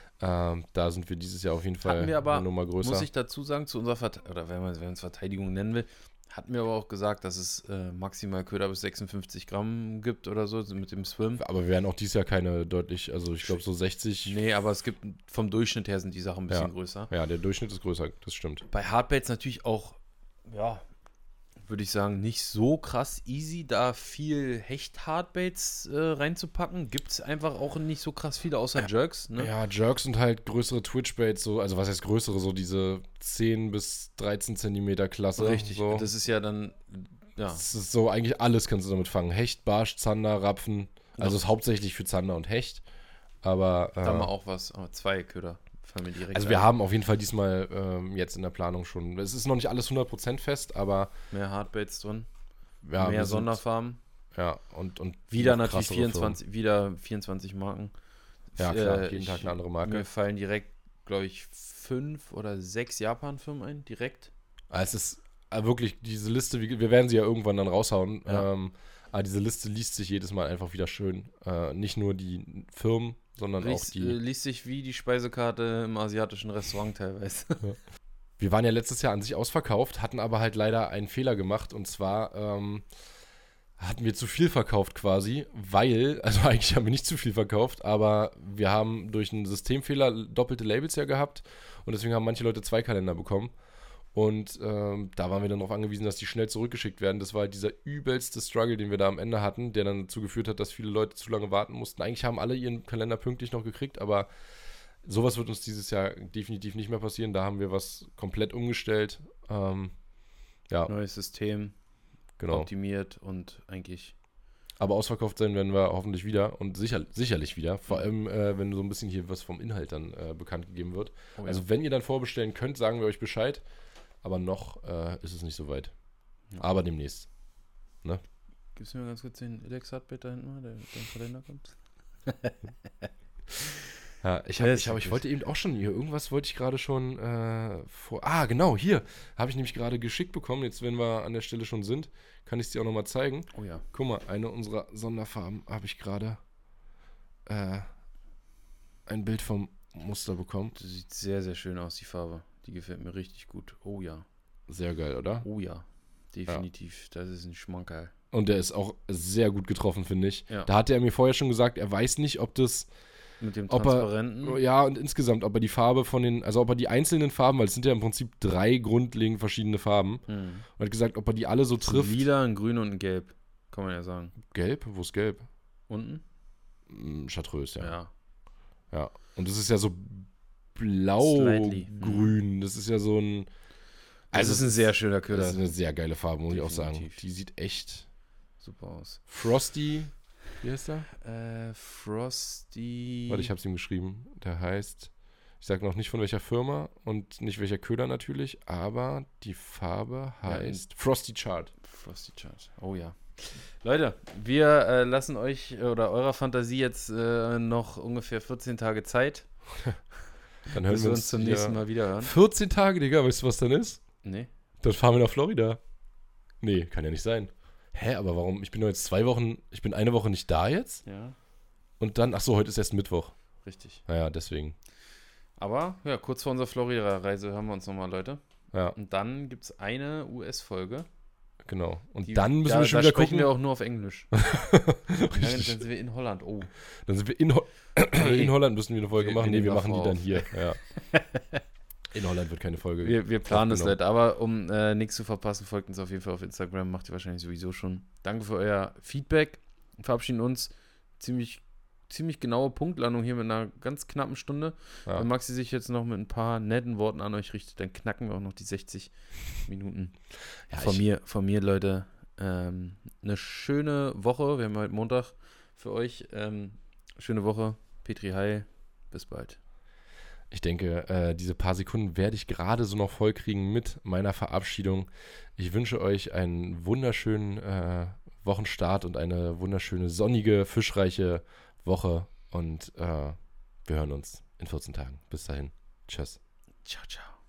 Da sind wir dieses Jahr auf jeden Fall Hatten wir aber, eine Nummer größer. muss ich dazu sagen, zu unserer oder wenn man es Verteidigung nennen will, hatten wir aber auch gesagt, dass es maximal Köder bis 56 Gramm gibt oder so mit dem Swim. Aber wir werden auch dieses Jahr keine deutlich, also ich glaube so 60. Nee, aber es gibt, vom Durchschnitt her sind die Sachen ein bisschen größer. Ja, der Durchschnitt ist größer, das stimmt. Bei Hardbaits natürlich auch, ja, würde ich sagen, nicht so krass easy, da viel Hecht-Hardbaits reinzupacken. Gibt es einfach auch nicht so krass viele, außer Jerks, ne? Ja, Jerks und halt größere Twitch-Baits, so, also was heißt größere, so diese 10 bis 13 Zentimeter Klasse. Richtig, so. das ist ja dann, ja. Das ist so, eigentlich alles kannst du damit fangen. Hecht, Barsch, Zander, Rapfen. Also ist hauptsächlich für Zander und Hecht. Aber Da haben wir auch was, aber 2 Köder fallen mir direkt also wir haben auf jeden Fall diesmal jetzt in der Planung schon, es ist noch nicht alles 100% fest, aber mehr Hardbaits drin, ja, mehr Sonderfarben. Ja, und wieder noch natürlich krassere 24 Marken. Ja, klar, jeden Tag eine andere Marke. Mir fallen direkt, glaube ich, 5 oder 6 Japan-Firmen ein, direkt. Es ist wirklich diese Liste, wir werden sie ja irgendwann dann raushauen, Ja. aber diese Liste liest sich jedes Mal einfach wieder schön. Nicht nur die Firmen, sondern auch die... Liest sich wie die Speisekarte im asiatischen Restaurant teilweise. Wir waren ja letztes Jahr an sich ausverkauft, hatten aber halt leider einen Fehler gemacht und zwar hatten wir zu viel verkauft quasi, weil, also eigentlich haben wir nicht zu viel verkauft, aber wir haben durch einen Systemfehler doppelte Labels ja gehabt und deswegen haben manche Leute 2 Kalender bekommen. Und da waren wir dann darauf angewiesen, dass die schnell zurückgeschickt werden. Das war halt dieser übelste Struggle, den wir da am Ende hatten, der dann dazu geführt hat, dass viele Leute zu lange warten mussten. Eigentlich haben alle ihren Kalender pünktlich noch gekriegt, aber sowas wird uns dieses Jahr definitiv nicht mehr passieren. Da haben wir was komplett umgestellt. Ja, Neues System, genau. optimiert und eigentlich... Aber ausverkauft sein werden wir hoffentlich wieder und sicherlich wieder. Vor allem, wenn so ein bisschen hier was vom Inhalt dann bekannt gegeben wird. Oh ja. Also wenn ihr dann vorbestellen könnt, sagen wir euch Bescheid. Aber noch ist es nicht so weit. Ja. Aber demnächst. Gibst du mir ganz kurz den Alex Hardbait da hinten mal, der im Kalender kommt? Ja, ich wollte eben auch schon hier, irgendwas wollte ich gerade schon genau, hier habe ich nämlich gerade geschickt bekommen. Jetzt, wenn wir an der Stelle schon sind, kann ich es dir auch nochmal zeigen. Oh ja. Guck mal, eine unserer Sonderfarben habe ich gerade ein Bild vom Muster bekommen. Das sieht sehr, sehr schön aus, die Farbe. Die gefällt mir richtig gut. Oh ja. Sehr geil, oder? Oh ja. Definitiv. Ja. Das ist ein Schmankerl. Und der ist auch sehr gut getroffen, finde ich. Ja. Da hat er mir vorher schon gesagt, er weiß nicht, ob das... Mit dem Transparenten? Ja, und insgesamt, ob er die Farbe von den... Also ob er die einzelnen Farben, weil es sind ja im Prinzip 3 grundlegend verschiedene Farben. Und hat gesagt, ob er die alle so trifft. Ein Lila, ein Grün und ein Gelb. Kann man ja sagen. Gelb? Wo ist Gelb? Unten? Chartreuse, Ja. Ja. Und das ist ja so blau-grün. Das ist ja so ein... Also es ist ein sehr schöner Köder. Das ist eine sehr geile Farbe, muss ich auch sagen. Definitiv. Die sieht echt super aus. Frosty, wie heißt der? Frosty. Warte, ich hab's ihm geschrieben. Der heißt, ich sag noch nicht von welcher Firma und nicht welcher Köder natürlich, aber die Farbe heißt Frosty Chart. Frosty Chart. Oh ja. Leute, wir lassen euch oder eurer Fantasie jetzt noch ungefähr 14 Tage Zeit. Dann hören bis wir uns zum nächsten Mal wieder hören. 14 Tage, Digga, weißt du, was dann ist? Nee. Dann fahren wir nach Florida. Nee, kann ja nicht sein. hä, aber warum? Ich bin eine Woche nicht da jetzt Ja, und dann, ach so, heute ist erst Mittwoch. richtig. Naja, deswegen. Aber ja, kurz vor unserer Florida-Reise hören wir uns nochmal, Leute. Ja, Und dann gibt es eine US-Folge. genau. Und Die- dann müssen da, wir schon da wieder sprechen gucken. wir auch nur auf Englisch. Dann Richtig. sind wir in Holland. Oh. Dann sind wir in Holland müssen wir eine Folge Wir machen. Nee, nehmen wir machen die davor dann auf. hier. Ja. In Holland wird keine Folge. Wir planen es aufgenommen. nicht, aber um nichts zu verpassen, folgt uns auf jeden Fall auf Instagram. Macht ihr wahrscheinlich sowieso schon. Danke für euer Feedback. Wir verabschieden uns. Ziemlich genaue Punktlandung hier mit einer ganz knappen Stunde. Ja. Wenn Maxi sich jetzt noch mit ein paar netten Worten an euch richtet, dann knacken wir auch noch die 60 Minuten. Ja, Von mir, Leute, eine schöne Woche. Wir haben heute Montag für euch. Schöne Woche. Petri, hi. Bis bald. Ich denke, diese paar Sekunden werde ich gerade so noch voll kriegen mit meiner Verabschiedung. Ich wünsche euch einen wunderschönen Wochenstart und eine wunderschöne, sonnige, fischreiche Woche. Und wir hören uns in 14 Tagen. Bis dahin. Tschüss. Ciao, ciao.